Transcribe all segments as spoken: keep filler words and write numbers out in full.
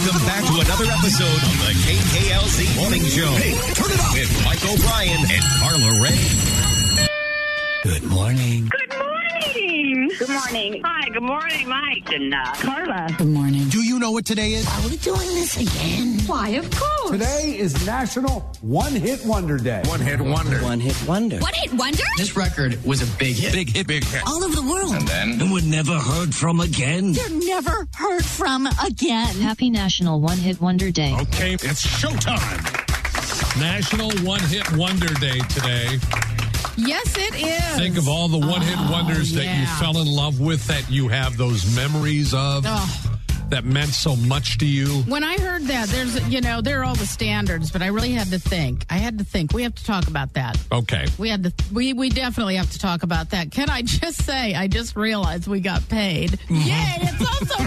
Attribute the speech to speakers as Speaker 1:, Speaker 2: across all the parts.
Speaker 1: Welcome back to another episode of the K K L Z Morning Show. Hey, turn it up with Mike O'Brien and Carla Ray. Good morning.
Speaker 2: Good morning. Good morning. Hi, good morning, Mike and uh, Carla.
Speaker 3: Good morning.
Speaker 1: Do you know what today is?
Speaker 3: Are we doing this again?
Speaker 2: Why, of course.
Speaker 4: Today is National One Hit Wonder Day.
Speaker 1: One Hit Wonder.
Speaker 3: One hit wonder.
Speaker 5: One hit wonder?
Speaker 6: This record was a big hit.
Speaker 1: Big hit, big hit.
Speaker 3: All over the world.
Speaker 6: And then?
Speaker 1: And we're never heard from again.
Speaker 3: They're never heard from again.
Speaker 7: Happy National One Hit Wonder Day.
Speaker 1: Okay, it's showtime.
Speaker 8: National One Hit Wonder Day today.
Speaker 5: Yes, it is.
Speaker 8: Think of all the one-hit
Speaker 5: Oh,
Speaker 8: wonders that
Speaker 5: yeah.
Speaker 8: you fell in love with, that you have those memories of,
Speaker 5: Oh.
Speaker 8: that meant so much to you.
Speaker 5: When I heard that, there's, you know, there are all the standards, but I really had to think. I had to think. We have to talk about that.
Speaker 8: Okay.
Speaker 5: We had to. We we definitely have to talk about that. Can I just say? I just realized we got paid. Yay! It's also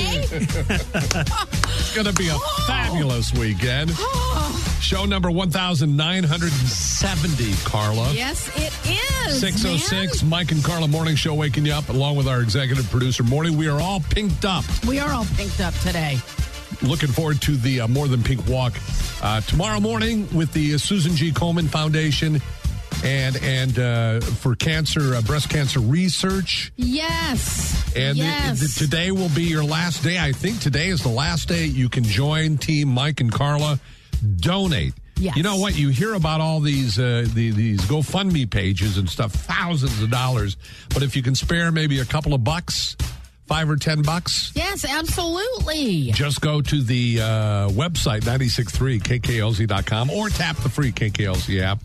Speaker 5: payday.
Speaker 8: It's going to be a fabulous weekend. Show number one thousand nine hundred seventy, Carla.
Speaker 5: Yes, it is.
Speaker 8: six oh six, Mike and Carla Morning Show waking you up along with our executive producer, Morning. We are all pinked up.
Speaker 5: We are all pinked up today.
Speaker 8: Looking forward to the uh, More Than Pink Walk uh, tomorrow morning with the uh, Susan G. Komen Foundation and and uh, for cancer, uh, breast cancer research.
Speaker 5: Yes.
Speaker 8: And
Speaker 5: yes.
Speaker 8: the, the, today will be your last day. I think today is the last day you can join Team Mike and Carla. Donate.
Speaker 5: Yes.
Speaker 8: You know what? You hear about all these uh, the, these GoFundMe pages and stuff, thousands of dollars. But if you can spare maybe a couple of bucks, five or ten bucks.
Speaker 5: Yes, absolutely.
Speaker 8: Just go to the uh, website, nine six three K K L Z dot com, or tap the free K K L Z app.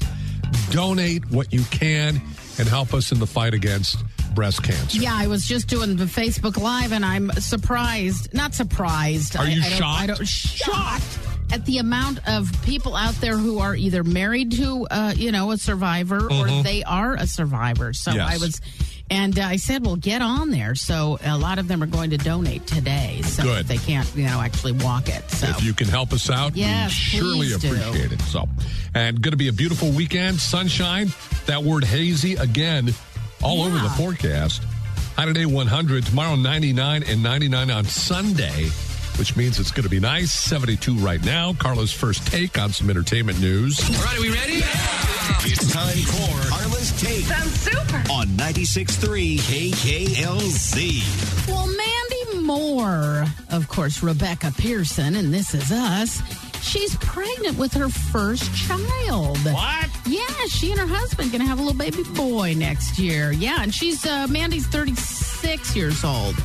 Speaker 8: Donate what you can and help us in the fight against breast cancer.
Speaker 5: Yeah, I was just doing the Facebook Live, and I'm surprised. Not surprised.
Speaker 8: Are
Speaker 5: I,
Speaker 8: you
Speaker 5: I don't,
Speaker 8: shocked?
Speaker 5: I don't, shocked at the amount of people out there who are either married to, uh, you know, a survivor,
Speaker 8: Mm-hmm.
Speaker 5: or they are a survivor. So
Speaker 8: Yes.
Speaker 5: I was... And uh, I said, well, get on there. So a lot of them are going to donate today. So
Speaker 8: Good.
Speaker 5: if they can't, you know, actually walk it. So
Speaker 8: If you can help us out,
Speaker 5: Yes,
Speaker 8: we surely
Speaker 5: please do.
Speaker 8: appreciate it. So, and going to be a beautiful weekend, sunshine. That word hazy again, all over the
Speaker 5: Yeah.
Speaker 8: forecast. High today one hundred, tomorrow ninety-nine, and ninety-nine on Sunday, which means it's going to be nice. seventy-two right now. Carla's first take on some entertainment news.
Speaker 6: All right, are we ready?
Speaker 1: It's time for Carla's Take
Speaker 2: Sounds super.
Speaker 1: on ninety-six point three K K L Z.
Speaker 5: Well, Mandy Moore, of course, Rebecca Pearson, and This Is Us, she's pregnant with her first child.
Speaker 8: What?
Speaker 5: Yeah, she and her husband going to have a little baby boy next year. Yeah, and she's, uh, Mandy's thirty-six years old.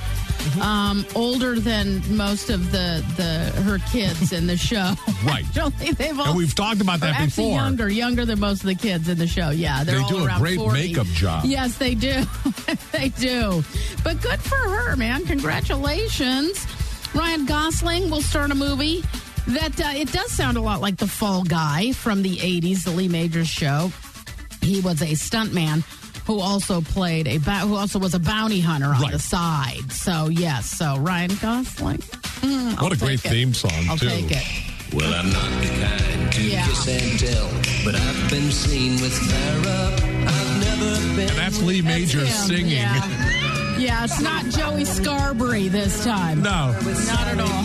Speaker 5: Um, older than most of the, the her kids in the show.
Speaker 8: Right.
Speaker 5: Actually, they've all,
Speaker 8: And we've talked about that
Speaker 5: or actually
Speaker 8: before.
Speaker 5: Younger, younger than most of the kids in the show. Yeah, they're
Speaker 8: They
Speaker 5: all
Speaker 8: do a
Speaker 5: around
Speaker 8: great
Speaker 5: forty.
Speaker 8: makeup job.
Speaker 5: Yes, they do. They do. But good for her, man. Congratulations. Ryan Gosling will start a movie that uh, it does sound a lot like The Fall Guy from the eighties, the Lee Majors show. He was a stuntman who also played a ba- who also was a bounty hunter on
Speaker 8: Right.
Speaker 5: the side. So yes, so Ryan Gosling. Mm, I'll
Speaker 8: What a great
Speaker 5: take it.
Speaker 8: theme song,
Speaker 5: I'll
Speaker 8: too.
Speaker 5: take it.
Speaker 6: Well, I'm not the kind to
Speaker 5: Yeah.
Speaker 6: kiss and tell, but I've been seen with fire up. I've never been.
Speaker 8: And that's Lee Majors
Speaker 5: That's him,
Speaker 8: singing.
Speaker 5: Yeah. Yeah, it's not Joey Scarberry this time.
Speaker 8: No,
Speaker 5: Not at all.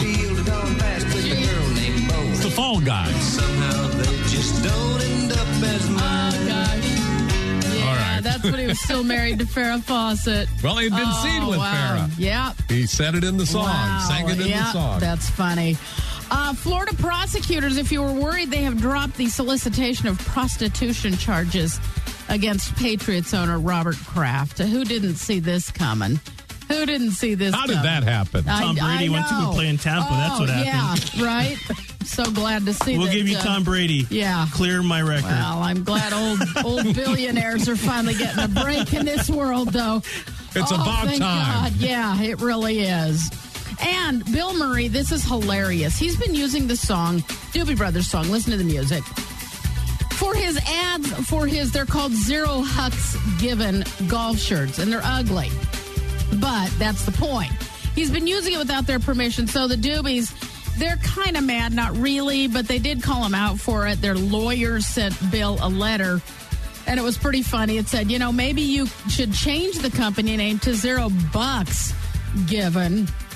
Speaker 8: it's the Fall Guy.
Speaker 6: Somehow they just don't end up as mine.
Speaker 5: Oh, gosh. Yeah,
Speaker 8: All right.
Speaker 5: that's when he was still married to Farrah Fawcett.
Speaker 8: Well, he'd been
Speaker 5: Oh,
Speaker 8: seen with
Speaker 5: wow.
Speaker 8: Farrah.
Speaker 5: Yeah.
Speaker 8: He said it in the song,
Speaker 5: Wow.
Speaker 8: sang it in
Speaker 5: yeah,
Speaker 8: the song.
Speaker 5: That's funny. Uh, Florida prosecutors, if you were worried, they have dropped the solicitation of prostitution charges against Patriots owner Robert Kraft. Who didn't see this coming? Who didn't see this
Speaker 8: How did
Speaker 5: coming?
Speaker 8: that happen?
Speaker 9: Tom
Speaker 5: I-
Speaker 9: Brady
Speaker 5: I
Speaker 9: went to go
Speaker 5: know.
Speaker 9: play in Tampa.
Speaker 5: Oh,
Speaker 9: That's what happened.
Speaker 5: Yeah, right? So glad to see
Speaker 9: We'll
Speaker 5: that.
Speaker 9: give you
Speaker 5: uh,
Speaker 9: Tom Brady.
Speaker 5: Yeah.
Speaker 9: Clear my record.
Speaker 5: Well, I'm glad old old billionaires are finally getting a break in this world, though.
Speaker 8: It's
Speaker 5: Oh,
Speaker 8: about
Speaker 5: thank
Speaker 8: time.
Speaker 5: God. Yeah, it really is. And Bill Murray, this is hilarious. He's been using the song, Doobie Brothers song, listen to the music, for his ads, for his, they're called Zero Hucks Given golf shirts, and they're ugly. But that's the point. He's been using it without their permission, so the Doobies, they're kind of mad, not really, but they did call him out for it. Their lawyers sent Bill a letter, and it was pretty funny. It said, you know, maybe you should change the company name to Zero Bucks Given.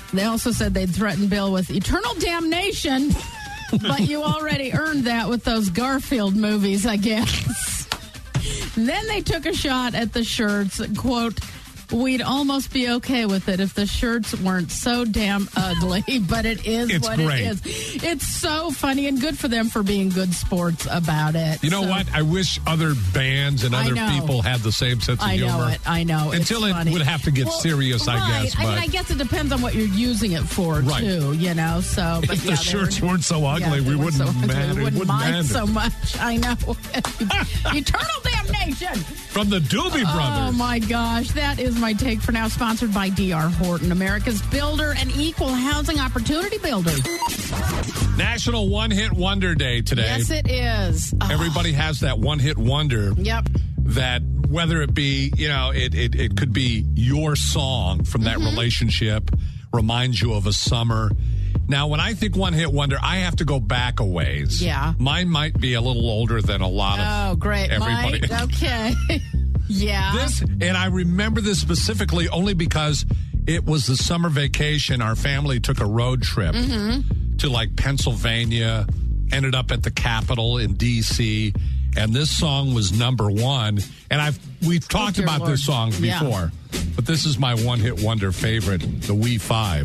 Speaker 5: They also said they'd threaten Bill with eternal damnation, but you already earned that with those Garfield movies, I guess. Then they took a shot at the shirts, quote, we'd almost be okay with it if the shirts weren't so damn ugly, but it is
Speaker 8: It's
Speaker 5: what
Speaker 8: great.
Speaker 5: it is. It's so funny and good for them for being good sports about it.
Speaker 8: You know
Speaker 5: So-
Speaker 8: what? I wish other bands and
Speaker 5: I
Speaker 8: other
Speaker 5: know.
Speaker 8: people had the same sense of
Speaker 5: I
Speaker 8: humor.
Speaker 5: know it. I know.
Speaker 8: Until
Speaker 5: it's
Speaker 8: it
Speaker 5: funny.
Speaker 8: would have to get
Speaker 5: Well,
Speaker 8: serious, I
Speaker 5: right.
Speaker 8: guess.
Speaker 5: I mean,
Speaker 8: But
Speaker 5: I guess it depends on what you're using it for,
Speaker 8: Right.
Speaker 5: too, you know. So, but
Speaker 8: if
Speaker 5: yeah,
Speaker 8: the
Speaker 5: they
Speaker 8: shirts
Speaker 5: were,
Speaker 8: weren't so ugly,
Speaker 5: yeah,
Speaker 8: we
Speaker 5: they
Speaker 8: wouldn't,
Speaker 5: weren't so ugly.
Speaker 8: man,
Speaker 5: We
Speaker 8: it
Speaker 5: wouldn't
Speaker 8: wouldn't
Speaker 5: mind
Speaker 8: matter.
Speaker 5: so much. I know. Eternal damnation.
Speaker 8: From the Doobie
Speaker 5: Oh,
Speaker 8: Brothers.
Speaker 5: my gosh. That is my take for now. Sponsored by D R. Horton, America's builder and equal housing opportunity builder.
Speaker 8: National One Hit Wonder Day today.
Speaker 5: Yes, it is. Oh,
Speaker 8: Everybody has that one hit wonder
Speaker 5: yep.
Speaker 8: that whether it be, you know, it, it, it could be your song from that
Speaker 5: Mm-hmm.
Speaker 8: relationship, reminds you of a summer. Now, when I think one hit wonder, I have to go back a ways.
Speaker 5: Yeah.
Speaker 8: Mine might be a little older than a lot of
Speaker 5: Oh, great.
Speaker 8: everybody.
Speaker 5: Mike, okay. yeah.
Speaker 8: This, and I remember this specifically only because it was the summer vacation. Our family took a road trip
Speaker 5: Mm-hmm.
Speaker 8: to like Pennsylvania, ended up at the Capitol in D C, and this song was number one. And I've we've talked
Speaker 5: dear
Speaker 8: about
Speaker 5: Lord.
Speaker 8: this song
Speaker 5: Yeah.
Speaker 8: before, but this is my one hit wonder favorite, the We Five.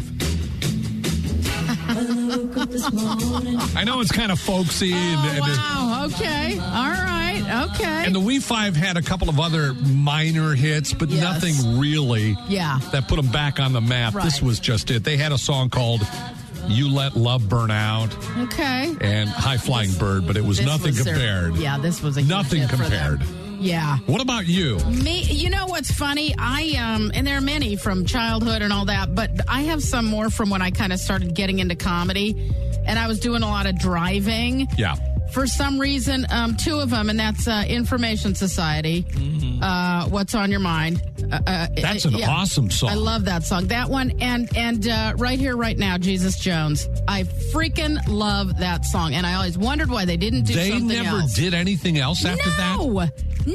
Speaker 8: I know it's kind of folksy, and, and,
Speaker 5: Wow. Okay. All right. Okay.
Speaker 8: and the We Five had a couple of other minor hits, but
Speaker 5: Yes.
Speaker 8: nothing really
Speaker 5: Yeah.
Speaker 8: that put them back on the map. This
Speaker 5: Right.
Speaker 8: was just it. They had a song called You Let Love Burn Out
Speaker 5: okay.
Speaker 8: and High Flying Bird, but it was
Speaker 5: This
Speaker 8: nothing
Speaker 5: was their-
Speaker 8: compared.
Speaker 5: yeah, this was a huge
Speaker 8: Nothing
Speaker 5: hit for them.
Speaker 8: compared.
Speaker 5: Yeah.
Speaker 8: What about you?
Speaker 5: Me, you know what's funny? I um, and there are many from childhood and all that, but I have some more from when I kind of started getting into comedy, and I was doing a lot of driving.
Speaker 8: Yeah.
Speaker 5: For some reason, um, two of them, and that's uh, Information Society. Uh, What's on Your Mind? Uh, uh,
Speaker 8: That's an
Speaker 5: yeah.
Speaker 8: awesome song.
Speaker 5: I love that song. That one, and and uh, Right Here, Right Now, Jesus Jones. I freaking love that song, and I always wondered why they didn't do
Speaker 8: They
Speaker 5: something
Speaker 8: never
Speaker 5: else.
Speaker 8: did anything else after that?
Speaker 5: No,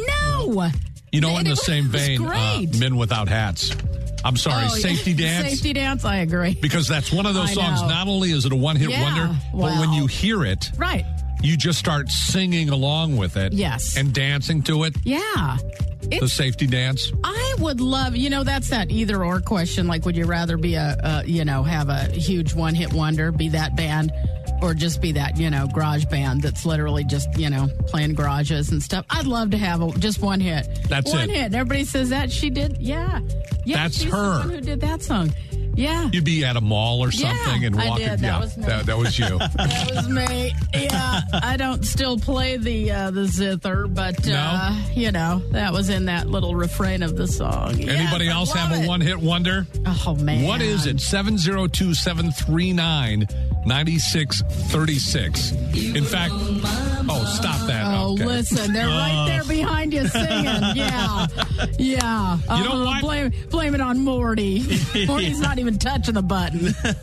Speaker 5: no.
Speaker 8: You know,
Speaker 5: And
Speaker 8: in the
Speaker 5: it
Speaker 8: same
Speaker 5: was
Speaker 8: vein, uh,
Speaker 5: great.
Speaker 8: Men Without Hats. I'm sorry,
Speaker 5: Oh, yeah.
Speaker 8: Safety Dance.
Speaker 5: Safety Dance, I agree.
Speaker 8: Because that's one of those
Speaker 5: I
Speaker 8: songs.
Speaker 5: know.
Speaker 8: Not only is it a one hit
Speaker 5: Yeah,
Speaker 8: wonder, but when
Speaker 5: well.
Speaker 8: you hear it,
Speaker 5: Right.
Speaker 8: you just start singing along with it.
Speaker 5: Yes.
Speaker 8: And dancing to it.
Speaker 5: Yeah.
Speaker 8: The
Speaker 5: It's,
Speaker 8: safety dance.
Speaker 5: I would love, you know, that's that either or question. Like, would you rather be a, a you know, have a huge one hit wonder, be that band, or just be that, you know, garage band that's literally just, you know, playing garages and stuff? I'd love to have a, just one hit.
Speaker 8: That's
Speaker 5: one
Speaker 8: it.
Speaker 5: hit. And everybody says that she did. Yeah. Yeah.
Speaker 8: That's
Speaker 5: she's the
Speaker 8: her.
Speaker 5: one who did that song. Yeah.
Speaker 8: You'd be at a mall or
Speaker 5: Yeah,
Speaker 8: something and
Speaker 5: I
Speaker 8: walking.
Speaker 5: did. That
Speaker 8: yeah,
Speaker 5: was me.
Speaker 8: that, that was you.
Speaker 5: That was me. Yeah, I don't still play the uh, the zither, but uh, you know that was in that little refrain of the song. Yes,
Speaker 8: Anybody
Speaker 5: I
Speaker 8: else
Speaker 5: love
Speaker 8: have a
Speaker 5: it.
Speaker 8: one hit wonder?
Speaker 5: Oh man,
Speaker 8: What is it? seven zero two, seven three nine, nine six three six. In fact, oh, stop that.
Speaker 5: Oh,
Speaker 8: Okay.
Speaker 5: listen, they're right there behind you singing. Yeah, yeah.
Speaker 8: You know
Speaker 5: Uh-huh.
Speaker 8: what?
Speaker 5: Blame, blame it on Morty. Morty's not even touching the button.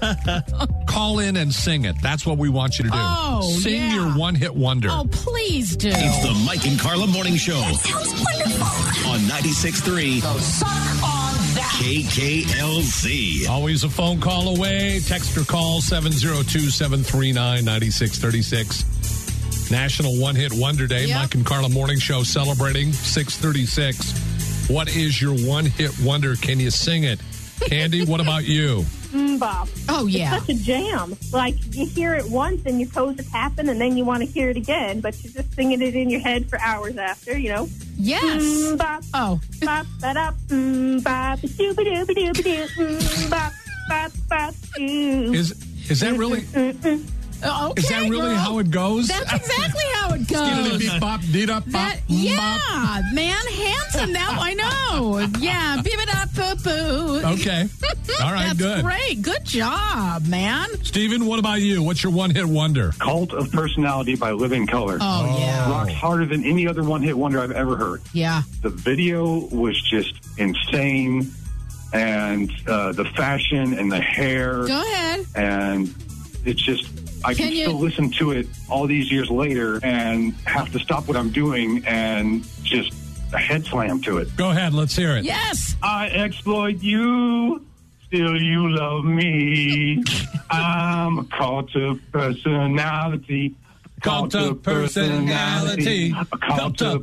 Speaker 8: Call in and sing it. That's what we want you to do.
Speaker 5: Oh,
Speaker 8: Sing
Speaker 5: yeah.
Speaker 8: your one hit wonder.
Speaker 5: Oh, please do.
Speaker 1: It's the Mike and Carla Morning Show.
Speaker 3: Sounds wonderful.
Speaker 1: On ninety-six point three
Speaker 3: Suck on that.
Speaker 1: K K L Z.
Speaker 8: Always a phone call away. Text or call seven zero two, seven three nine, nine six three six. National One Hit Wonder Day.
Speaker 5: Yep.
Speaker 8: Mike and Carla Morning Show celebrating six thirty-six. What is your one hit wonder? Can you sing it? Candy, what about you?
Speaker 2: Bop.
Speaker 5: Oh yeah.
Speaker 2: Such a jam. Like, you hear it once and your toes are tapping, and then you want to hear it again, but you're just singing it in your head for hours after, you know?
Speaker 5: Yes.
Speaker 2: Mm, bop,
Speaker 5: Oh.
Speaker 2: bop, ba-da, mm, bop, doo-ba-doo-ba-doo-ba-doo, mm, bop, bop, bop, doo.
Speaker 8: Is is that really
Speaker 2: Mm-mm.
Speaker 5: Oh, okay,
Speaker 8: is that really
Speaker 5: girl.
Speaker 8: how it goes?
Speaker 5: That's exactly how it
Speaker 8: Skiddly
Speaker 5: goes.
Speaker 8: beep bop, dee da bop,
Speaker 5: That,
Speaker 8: mm,
Speaker 5: yeah,
Speaker 8: bop.
Speaker 5: man, handsome. Now I know. Yeah, beep it up, poo poo.
Speaker 8: Okay. All right,
Speaker 5: That's
Speaker 8: good.
Speaker 5: great. Good job, man.
Speaker 8: Steven, what about you? What's your one hit wonder?
Speaker 9: Cult of Personality by Living Color.
Speaker 5: Oh, yeah.
Speaker 9: Rocks harder than any other one-hit wonder I've ever heard.
Speaker 5: Yeah.
Speaker 9: The video was just insane, and uh, the fashion and the hair,
Speaker 5: Go ahead.
Speaker 9: and it's just, I
Speaker 5: Can
Speaker 9: can,
Speaker 5: you-
Speaker 9: still listen to it all these years later and have to stop what I'm doing and just a head slam to it.
Speaker 8: Go ahead, let's hear it.
Speaker 5: Yes.
Speaker 9: I exploit you still you love me. I'm a cult of personality.
Speaker 8: Cult of personality.
Speaker 9: A cult of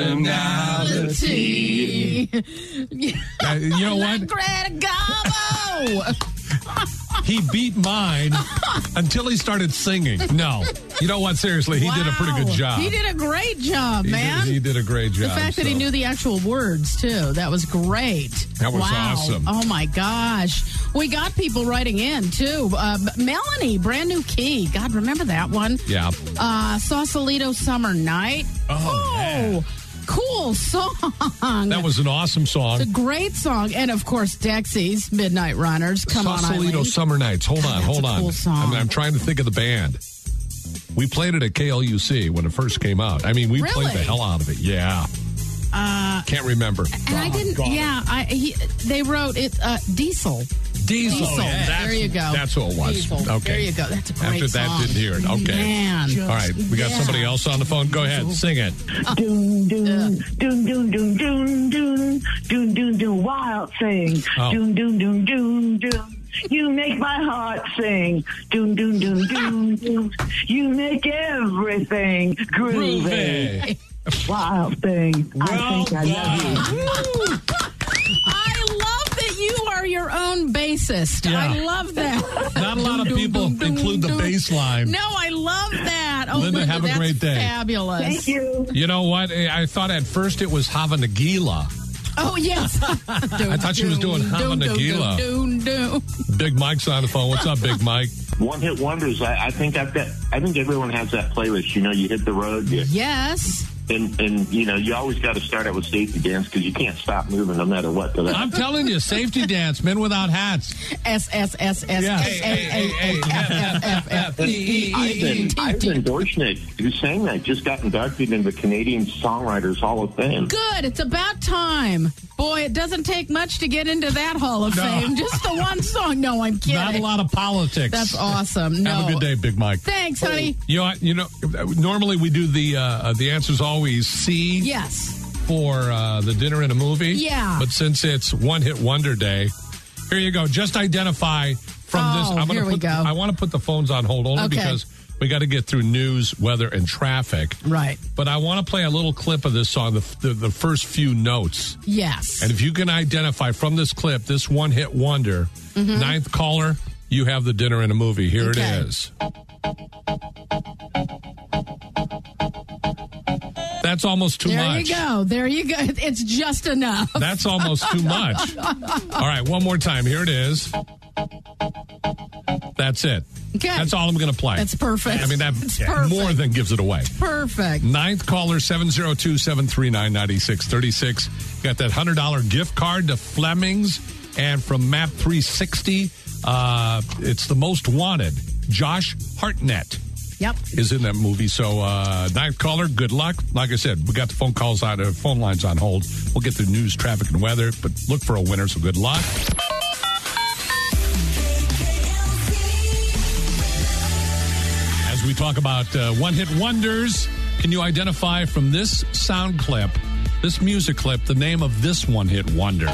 Speaker 9: personality.
Speaker 8: Uh, you know what?
Speaker 5: Greta Garbo.
Speaker 8: He beat mine until he started singing. No. You know what? Seriously, he did a pretty good
Speaker 5: Wow.
Speaker 8: job.
Speaker 5: He did a great job,
Speaker 8: He
Speaker 5: man.
Speaker 8: Did, he did a great job.
Speaker 5: The fact that he
Speaker 8: so.
Speaker 5: knew the actual words, too. That was great.
Speaker 8: That was
Speaker 5: wow.
Speaker 8: awesome.
Speaker 5: Oh, my gosh. We got people writing in, too. Uh, Melanie, Brand New Key. God, remember that one?
Speaker 8: Yeah.
Speaker 5: Uh, Sausalito Summer Night.
Speaker 8: Oh, yeah.
Speaker 5: Cool song.
Speaker 8: That was an awesome song.
Speaker 5: It's a great song. And, of course, Dexys, Midnight Runners. Come on,
Speaker 8: Sausalito
Speaker 5: Eileen.
Speaker 8: Summer Nights. Hold on,
Speaker 5: That's
Speaker 8: hold
Speaker 5: a
Speaker 8: on.
Speaker 5: cool song.
Speaker 8: I mean, I'm trying to think of the band. We played it at K L U C when it first came out. I mean, we
Speaker 5: Really?
Speaker 8: played the hell out of it. Yeah.
Speaker 5: Uh,
Speaker 8: Can't remember.
Speaker 5: and I didn't,
Speaker 8: Doggone it.
Speaker 5: yeah, I, he, they wrote it, uh, Diesel.
Speaker 8: Diesel.
Speaker 5: Diesel.
Speaker 8: Yeah, that's-
Speaker 5: There you go.
Speaker 8: That's who it was.
Speaker 5: Diesel.
Speaker 8: Okay.
Speaker 5: There you go. That's a great
Speaker 8: After that,
Speaker 5: song.
Speaker 8: didn't hear it. Okay.
Speaker 5: Man.
Speaker 8: All right. We got
Speaker 5: Yeah.
Speaker 8: somebody else on the phone. Go ahead. Sing it.
Speaker 10: Doon, doon, doon, doon, doon, doon, doon, doon, doon, doon, wild thing.
Speaker 8: Oh.
Speaker 10: Doon, doon, doon, doon, doon. You make my heart sing. Doon, doon, doon, doon, doon. You make everything groovy. Wild thing. I think I love you.
Speaker 5: I love that you are your own bassist.
Speaker 8: Yeah.
Speaker 5: I love that.
Speaker 8: Not a lot of people include the bass line.
Speaker 5: No, I love that. Oh,
Speaker 8: Linda,
Speaker 5: Linda,
Speaker 8: have a
Speaker 5: that's
Speaker 8: great day.
Speaker 5: Fabulous.
Speaker 10: Thank you.
Speaker 8: You know what? I thought at first it was Hava Nagila.
Speaker 5: Oh, yes.
Speaker 8: I thought she was doing Hava Nagila.
Speaker 5: Doon, doon.
Speaker 8: Big Mike's on the phone. What's up, Big Mike?
Speaker 11: One hit wonders. I, I think I've got. I think everyone has that playlist. You know, you hit the road, you,
Speaker 5: Yes.
Speaker 11: and and you know, you always got to start out with safety dance because you can't stop moving no matter what. To that.
Speaker 8: I'm telling you, safety dance, men without hats.
Speaker 5: S, S, S, S,
Speaker 8: Yeah.
Speaker 5: S, A, A, A, F, F, F, F, E, E, E,
Speaker 11: Ivan,
Speaker 5: E, T,
Speaker 11: Ivan
Speaker 5: T.
Speaker 11: Dorschnick, who sang that, just got inducted into the Canadian Songwriters Hall of Fame.
Speaker 5: Good. It's about time. Boy, it doesn't take much to get into that Hall of
Speaker 8: No.
Speaker 5: Fame. Just the one song. No, I'm kidding.
Speaker 8: Not a lot of politics.
Speaker 5: That's awesome. No.
Speaker 8: Have a good day, Big Mike.
Speaker 5: Thanks, honey.
Speaker 8: You know, what? you know. Normally we do the uh, the answer's always C
Speaker 5: Yes.
Speaker 8: for uh, the dinner and a movie.
Speaker 5: Yeah.
Speaker 8: But since it's One Hit Wonder Day, here you go. Just identify from
Speaker 5: Oh,
Speaker 8: this. I'm gonna
Speaker 5: here we
Speaker 8: put,
Speaker 5: go.
Speaker 8: I want to put the phones on hold only
Speaker 5: Okay.
Speaker 8: because we got to get through news, weather, and traffic.
Speaker 5: Right.
Speaker 8: But I want to play a little clip of this song, the, the, the first few notes.
Speaker 5: Yes.
Speaker 8: And if you can identify from this clip, this one hit wonder, ninth caller, you have the dinner and a movie. Here
Speaker 5: Okay.
Speaker 8: it is. That's almost too
Speaker 5: there
Speaker 8: much.
Speaker 5: you go. There you go. It's just enough.
Speaker 8: That's almost too much. All right, one more time. Here it is. That's it.
Speaker 5: Okay.
Speaker 8: That's all I'm going to play.
Speaker 5: That's perfect.
Speaker 8: I mean, that
Speaker 5: It's
Speaker 8: yeah,
Speaker 5: perfect.
Speaker 8: more than gives it away.
Speaker 5: Perfect.
Speaker 8: Ninth caller, seven oh two, seven three nine, nine six three six. Got that one hundred dollars gift card to Fleming's. And from Map three sixty, uh, it's the most wanted. Josh Hartnett
Speaker 5: Yep.
Speaker 8: is in that movie. So, uh, ninth caller, good luck. Like I said, we got the phone calls on, uh, phone lines on hold. We'll get the news, traffic, and weather, but look for a winner, so good luck. As we talk about uh, one-hit wonders, can you identify from this sound clip, this music clip, the name of this one-hit wonder?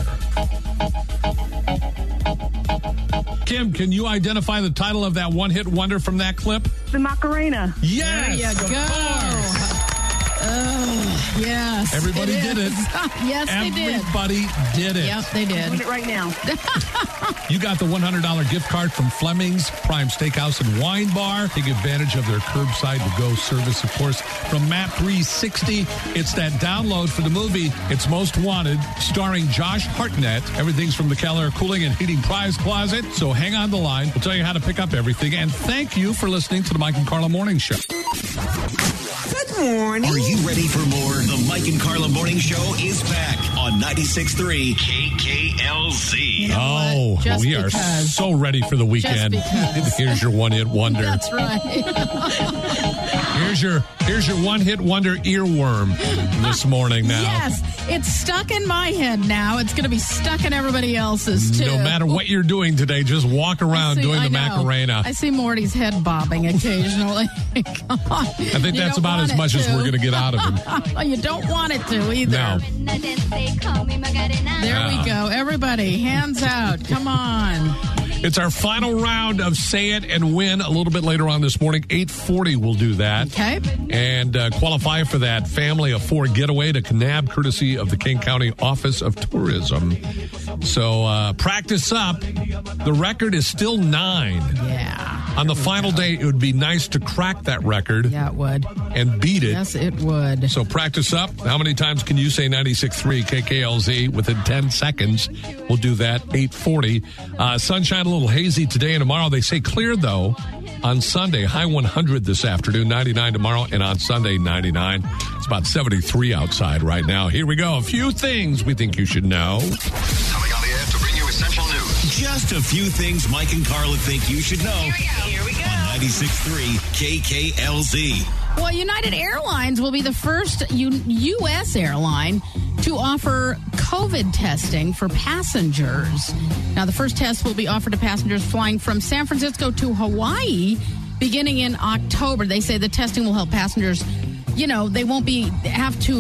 Speaker 8: Kim, can you identify the title of that one-hit wonder from that clip?
Speaker 10: The Macarena.
Speaker 8: Yes!
Speaker 5: There you
Speaker 8: of
Speaker 5: go.
Speaker 8: course.
Speaker 5: Oh, yes.
Speaker 8: Everybody
Speaker 5: it
Speaker 8: did
Speaker 5: is.
Speaker 8: it.
Speaker 5: Yes, they did.
Speaker 8: Everybody did it.
Speaker 5: Yep, they did.
Speaker 10: Doing it right now.
Speaker 8: You got the one hundred dollars gift card from Fleming's Prime Steakhouse and Wine Bar. Take advantage of their curbside to-go service, of course, from Map three sixty. It's that download for the movie It's Most Wanted, starring Josh Hartnett. Everything's from the Keller Cooling and Heating Prize Closet. So hang on the line. We'll tell you how to pick up everything. And thank you for listening to the Mike and Carla Morning Show.
Speaker 1: Good morning. Are you ready for more? The Mike and Carla Morning Show is back on ninety-six point three K K L Z.
Speaker 5: You know
Speaker 8: Oh,
Speaker 5: what? Just
Speaker 8: we are
Speaker 5: because.
Speaker 8: so ready for the weekend.
Speaker 5: because.
Speaker 8: Here's your one-hit wonder.
Speaker 5: That's right.
Speaker 8: Here's your here's your one-hit wonder earworm this morning now.
Speaker 5: Yes, it's stuck in my head now. It's going to be stuck in everybody else's, too.
Speaker 8: No matter what you're doing today, just walk around
Speaker 5: See,
Speaker 8: doing
Speaker 5: I
Speaker 8: the
Speaker 5: know.
Speaker 8: Macarena.
Speaker 5: I see Morty's head bobbing occasionally. Come on.
Speaker 8: I think
Speaker 5: You
Speaker 8: that's
Speaker 5: don't
Speaker 8: about
Speaker 5: want
Speaker 8: as
Speaker 5: it.
Speaker 8: much
Speaker 5: to.
Speaker 8: as we're going to get out of him.
Speaker 5: You don't want it to either.
Speaker 8: No.
Speaker 5: There we go. Everybody, hands out. Come on.
Speaker 8: It's our final round of Say It and Win a little bit later on this morning. eight forty we'll do that.
Speaker 5: Okay.
Speaker 8: And uh, qualify for that family of four getaway to Kanab, courtesy of the King County Office of Tourism. So uh, practice up. The record is still nine.
Speaker 5: Yeah.
Speaker 8: On the final day, it would be nice to crack that record.
Speaker 5: Yeah, it would.
Speaker 8: And beat it.
Speaker 5: Yes, it would.
Speaker 8: So practice up. How many times can you say ninety-six point three K K L Z within ten seconds? We'll do that. eight forty. Uh, sunshine a little hazy today and tomorrow. They say clear, though, on Sunday. High one hundred this afternoon, ninety-nine tomorrow, and on Sunday, ninety-nine. It's about seventy-three outside right now. Here we go. A few things we think you should know.
Speaker 1: Coming on the air to bring you essential news. Just a few things Mike and Carla think you should know. Here we go. Here we go. On ninety-six point three K K L Z.
Speaker 5: Well, United Airlines will be the first U- U.S. airline to offer COVID testing for passengers. Now, the first test will be offered to passengers flying from San Francisco to Hawaii beginning in October. They say the testing will help passengers, you know, they won't be have to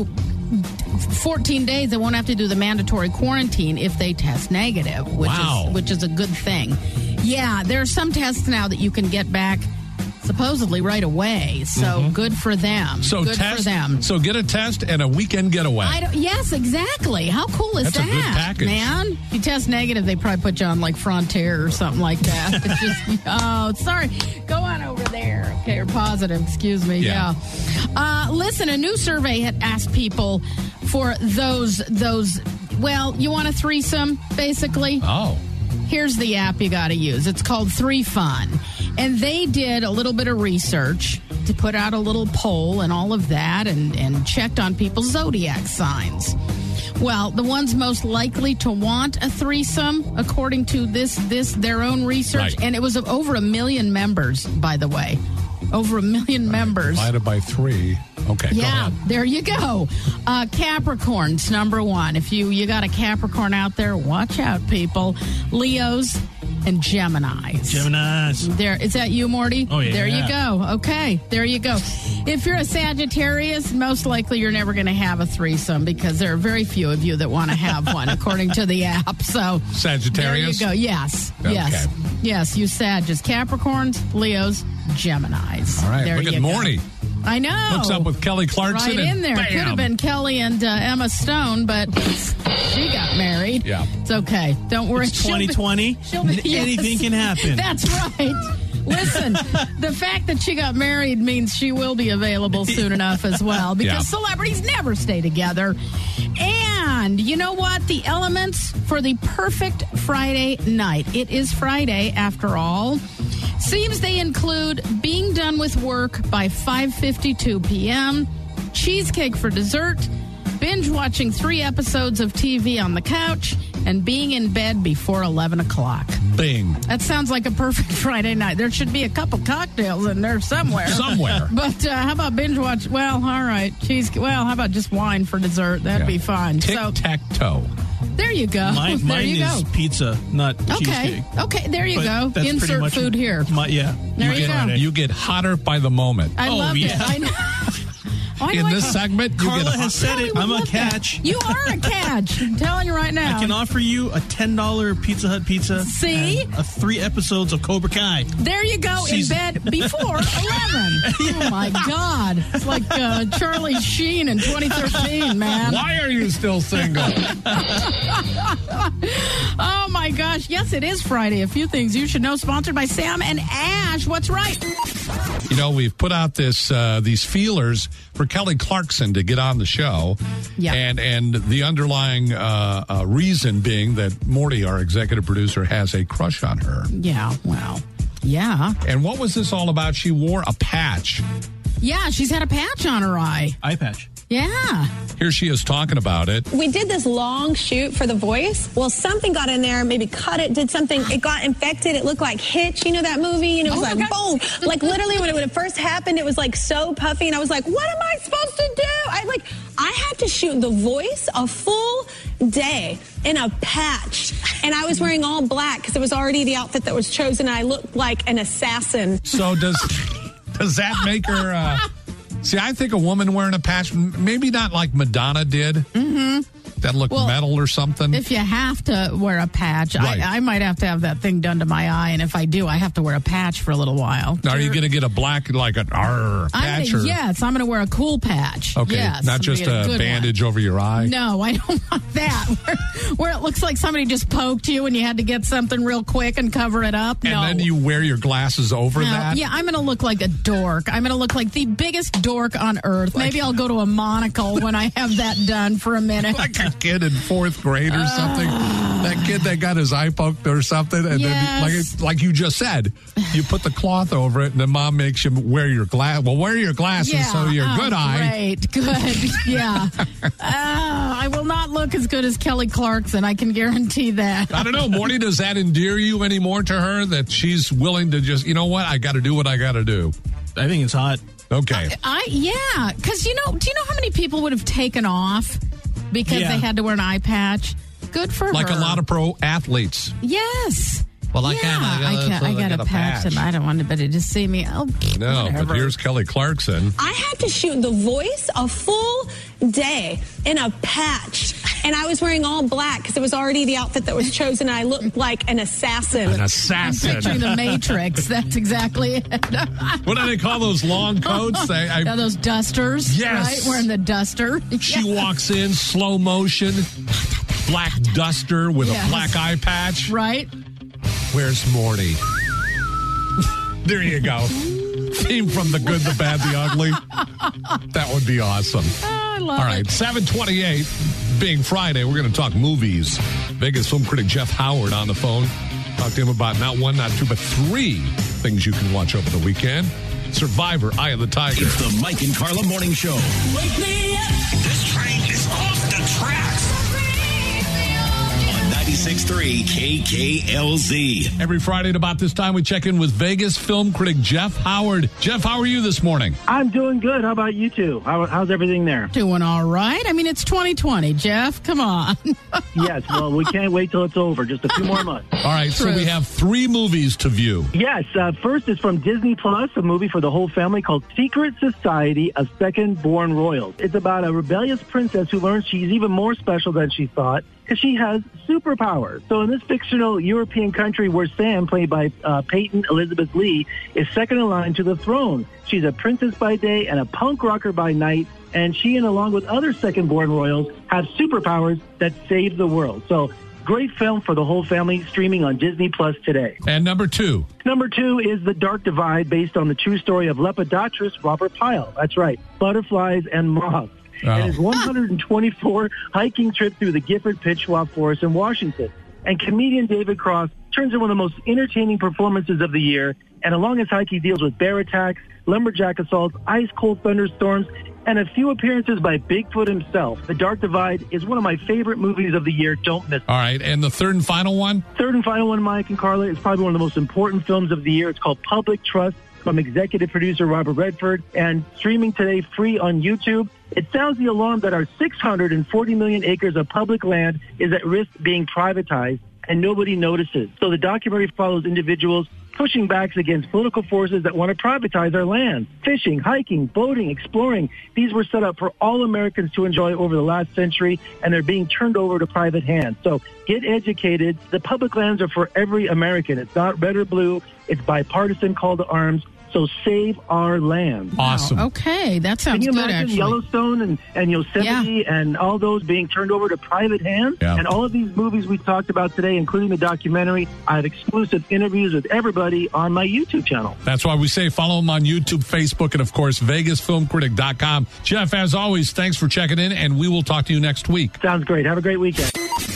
Speaker 5: fourteen days, they won't have to do the mandatory quarantine if they test negative, which
Speaker 8: Wow.
Speaker 5: is which is a good thing. Yeah, there are some tests now that you can get back supposedly right away. So
Speaker 8: Mhm.
Speaker 5: good for them.
Speaker 8: So
Speaker 5: good
Speaker 8: test,
Speaker 5: for them.
Speaker 8: So get a test and a weekend getaway.
Speaker 5: I don't, yes, exactly. How cool is
Speaker 8: That's a
Speaker 5: that,
Speaker 8: good package.
Speaker 5: man? If you test negative, they probably put you on like Frontier or something like that. It's just, oh, sorry. Go on over there. Okay, or positive. Excuse me.
Speaker 8: Yeah.
Speaker 5: Yeah. Uh, listen, a new survey had asked people for those those. Well, you want a threesome, basically.
Speaker 8: Oh.
Speaker 5: Here's the app you got to use. It's called Three Fun. And they did a little bit of research to put out a little poll and all of that and, and checked on people's zodiac signs. Well, the ones most likely to want a threesome, according to this, this their own research,
Speaker 8: Right.
Speaker 5: and it was over a million members, by the way. Over a million members.
Speaker 8: Divided by three. Okay, go
Speaker 5: Yeah,
Speaker 8: ahead.
Speaker 5: there you go. Uh, Capricorns, number one. If you, you got a Capricorn out there, watch out, people. Leos and Geminis.
Speaker 12: Geminis.
Speaker 5: There, is that you, Morty?
Speaker 12: Oh, yeah.
Speaker 5: There you go. Okay, there you go. If you're a Sagittarius, most likely you're never going to have a threesome because there are very few of you that want to have one, according to the app. So
Speaker 8: Sagittarius?
Speaker 5: there you go. Yes,
Speaker 8: Okay.
Speaker 5: yes, yes. You Sagittarius, Capricorns, Leos, Geminis.
Speaker 8: All right,
Speaker 5: there
Speaker 8: look
Speaker 5: you
Speaker 8: at
Speaker 5: go.
Speaker 8: Morty.
Speaker 5: I know.
Speaker 8: Hooks up with Kelly Clarkson.
Speaker 5: Right
Speaker 8: and
Speaker 5: in there.
Speaker 8: Bam.
Speaker 5: Could have been Kelly and uh, Emma Stone, but she got married.
Speaker 8: Yeah.
Speaker 5: It's okay. Don't worry.
Speaker 12: It's
Speaker 5: She'll be-
Speaker 12: twenty twenty.
Speaker 5: she'll be- yes.
Speaker 12: Anything can happen.
Speaker 5: That's right. Listen, the fact that she got married means she will be available soon enough as well because
Speaker 8: Yeah.
Speaker 5: celebrities never stay together. And you know what? The elements for the perfect Friday night. It is Friday after all. Seems they include being done with work by five fifty-two p.m., cheesecake for dessert, binge watching three episodes of T V on the couch, and being in bed before eleven o'clock.
Speaker 8: Bing.
Speaker 5: That sounds like a perfect Friday night. There should be a couple cocktails in there somewhere.
Speaker 8: Somewhere.
Speaker 5: But uh, how about binge watch? Well, all right. Cheese. Well, how about just wine for dessert? That'd
Speaker 8: Yeah.
Speaker 5: be fine.
Speaker 8: Tic
Speaker 5: So
Speaker 8: tac toe.
Speaker 5: there you go.
Speaker 12: Mine,
Speaker 5: there
Speaker 12: mine
Speaker 5: you
Speaker 12: is
Speaker 5: go.
Speaker 12: pizza, not
Speaker 5: Okay.
Speaker 12: cheesecake.
Speaker 5: Okay. There you
Speaker 12: But
Speaker 5: go.
Speaker 12: that's pretty
Speaker 5: Insert
Speaker 12: much
Speaker 5: food here.
Speaker 12: My, yeah.
Speaker 5: There
Speaker 8: you
Speaker 5: you
Speaker 8: get,
Speaker 5: go.
Speaker 8: You get hotter by the moment.
Speaker 5: I
Speaker 12: Oh,
Speaker 5: loved
Speaker 12: yeah.
Speaker 5: it. I know. Why do
Speaker 8: In
Speaker 5: I-
Speaker 8: this segment, you
Speaker 12: Carla
Speaker 8: get
Speaker 12: has
Speaker 8: hot-
Speaker 12: said it.
Speaker 5: would
Speaker 12: I'm a
Speaker 5: love that.
Speaker 12: catch.
Speaker 5: You are a catch. I'm telling you right now.
Speaker 12: I can offer you a ten dollar Pizza Hut pizza.
Speaker 5: See?
Speaker 12: and a three episodes of Cobra Kai.
Speaker 5: There you go, in
Speaker 12: Season.
Speaker 5: bed before eleven. Oh, my God. It's like uh, Charlie Sheen in twenty thirteen, man.
Speaker 8: Why are you still single?
Speaker 5: Oh, my gosh. Yes, it is Friday. A few things you should know. Sponsored by Sam and Ash. What's right?
Speaker 8: You know, we've put out this uh, these feelers for Kelly Clarkson to get on the show.
Speaker 5: Yeah.
Speaker 8: And and the underlying uh, uh, reason being that Morty, our executive producer, has a crush on her.
Speaker 5: Yeah, well, yeah.
Speaker 8: And what was this all about? She wore a patch.
Speaker 5: Yeah, she's had a patch on her eye.
Speaker 12: Eye patch.
Speaker 5: Yeah.
Speaker 8: Here she is talking about it.
Speaker 13: We did this long shoot for The Voice. Well, something got in there, maybe cut it, did something. It got infected. It looked like Hitch, you know that movie? And it was
Speaker 5: Oh,
Speaker 13: like, boom. Like, literally, when it, when it first happened, it was like so puffy. And I was like, what am I supposed to do? I like, I had to shoot The Voice a full day in a patch. And I was wearing all black because it was already the outfit that was chosen. I looked like an assassin.
Speaker 8: So does does that make her uh, See, I think a woman wearing a patch, m- maybe not like Madonna did.
Speaker 5: Mm-hmm.
Speaker 8: That looked
Speaker 5: Well,
Speaker 8: metal or something.
Speaker 5: If you have to wear a patch,
Speaker 8: Right.
Speaker 5: I, I might have to have that thing done to my eye, and if I do, I have to wear a patch for a little while.
Speaker 8: Now, are you going to get a black, like an R
Speaker 5: I'm
Speaker 8: patch?
Speaker 5: gonna,
Speaker 8: or-
Speaker 5: yes, I'm going to wear a cool patch.
Speaker 8: Okay,
Speaker 5: yes,
Speaker 8: not
Speaker 5: I'm
Speaker 8: just
Speaker 5: gonna
Speaker 8: a
Speaker 5: get good
Speaker 8: bandage over your eye.
Speaker 5: one. No, I don't want that. Where, where it looks like somebody just poked you and you had to get something real quick and cover it up.
Speaker 8: And
Speaker 5: no.
Speaker 8: then you wear your glasses over
Speaker 5: No,
Speaker 8: that?
Speaker 5: Yeah, I'm going to look like a dork. I'm going to look like the biggest dork on earth. Maybe I'll go to a monocle when I have that done for a minute.
Speaker 8: Like a kid in fourth grade or something. That kid that got his eye poked or something. And then,
Speaker 5: Yes.
Speaker 8: like, like you just said, you put the cloth over it and then mom makes you wear your glass. Well, wear your glasses
Speaker 5: Yeah.
Speaker 8: so your
Speaker 5: Oh,
Speaker 8: good eye.
Speaker 5: Great, good, yeah. uh, I will not look as good as Kelly Clarkson. I can guarantee that.
Speaker 8: I don't know, Morty, does that endear you anymore to her that she's willing to just, you know what, I got to do what I got to do?
Speaker 12: I think it's hot.
Speaker 8: Okay.
Speaker 5: I yeah, because you know, do you know how many people would have taken off because
Speaker 8: Yeah.
Speaker 5: they had to wear an eye patch? Good for
Speaker 8: Like
Speaker 5: her.
Speaker 8: a lot of pro athletes.
Speaker 5: Yes.
Speaker 8: Well, I
Speaker 5: yeah,
Speaker 8: can't. I gotta-
Speaker 5: I, can't,
Speaker 8: so
Speaker 5: I
Speaker 8: I
Speaker 5: got
Speaker 8: got
Speaker 5: a
Speaker 8: a
Speaker 5: patch,
Speaker 8: patch.
Speaker 5: and I don't want anybody to see me. Oh,
Speaker 8: No,
Speaker 5: whatever.
Speaker 8: but here's Kelly Clarkson.
Speaker 13: I had to shoot The Voice a full day in a patch. And I was wearing all black because it was already the outfit that was chosen. And I looked like an assassin.
Speaker 8: An assassin.
Speaker 5: I'm picturing the Matrix. That's exactly it.
Speaker 8: What do they call those long coats? They, I,
Speaker 5: Yeah, those dusters.
Speaker 8: Yes.
Speaker 5: Right? Wearing the duster.
Speaker 8: She walks in, slow motion, black duster with
Speaker 5: Yes.
Speaker 8: a black eye patch.
Speaker 5: Right?
Speaker 8: Where's Morty? There you go. Theme from The Good, the Bad, the Ugly. That would be awesome.
Speaker 5: Oh, I love
Speaker 8: All right,
Speaker 5: it.
Speaker 8: seven twenty-eight, being Friday, we're going to talk movies. Vegas film critic Jeff Howard on the phone. Talk to him about not one, not two, but three things you can watch over the weekend. Survivor, Eye of the Tiger.
Speaker 1: It's the Mike and Carla Morning Show.
Speaker 3: Wake me up.
Speaker 1: This train is off the tracks. On ninety-six point three K K L Z.
Speaker 8: Every Friday at about this time, we check in with Vegas film critic Jeff Howard. Jeff, how are you this morning?
Speaker 14: I'm doing good. How about you two? How, how's everything there?
Speaker 5: Doing all right. I mean, it's twenty twenty, Jeff. Come on.
Speaker 14: Yes, well, we can't wait till it's over. Just a few more months.
Speaker 8: All right, so we have three movies to view.
Speaker 14: Yes, uh, first is from Disney Plus, a movie for the whole family called Secret Society of Second Born Royals. It's about a rebellious princess who learns she's even more special than she thought because she has superpowers. So in this fictional European country where Sam, played by uh, Peyton Elizabeth Lee, is second in line to the throne. She's a princess by day and a punk rocker by night, and she and along with other second-born royals have superpowers that save the world. So great film for the whole family, streaming on Disney Plus today.
Speaker 8: And number two.
Speaker 14: Number two is The Dark Divide, based on the true story of Lepidopterist Robert Pyle. That's right, butterflies and moths.
Speaker 8: Oh.
Speaker 14: And his one hundred twenty-four hiking trip through the Gifford Pitchfork Forest in Washington. And comedian David Cross turns in one of the most entertaining performances of the year. And along his hike, he deals with bear attacks, lumberjack assaults, ice-cold thunderstorms, and a few appearances by Bigfoot himself. The Dark Divide is one of my favorite movies of the year. Don't miss it.
Speaker 8: All right, and the third and final one?
Speaker 14: Third and final one, Mike and Carla, is probably one of the most important films of the year. It's called Public Trust, from executive producer Robert Redford, and streaming today free on YouTube. It sounds the alarm that our six hundred forty million acres of public land is at risk being privatized, and nobody notices. So the documentary follows individuals pushing back against political forces that want to privatize our land. Fishing, hiking, boating, exploring, these were set up for all Americans to enjoy over the last century, and they're being turned over to private hands. So get educated. The public lands are for every American. It's not red or blue. It's bipartisan call to arms. So save our land.
Speaker 8: Awesome.
Speaker 5: Okay, that sounds
Speaker 14: Can you
Speaker 5: good,
Speaker 14: imagine
Speaker 5: actually.
Speaker 14: Yellowstone and, and Yosemite and all those being turned over to private hands?
Speaker 8: Yeah.
Speaker 14: And all of these movies we talked about today, including the documentary, I have exclusive interviews with everybody on my YouTube channel.
Speaker 8: That's why we say follow him on YouTube, Facebook, and, of course, Vegas Film Critic dot com. Jeff, as always, thanks for checking in, and we will talk to you next week.
Speaker 14: Sounds great. Have a great weekend.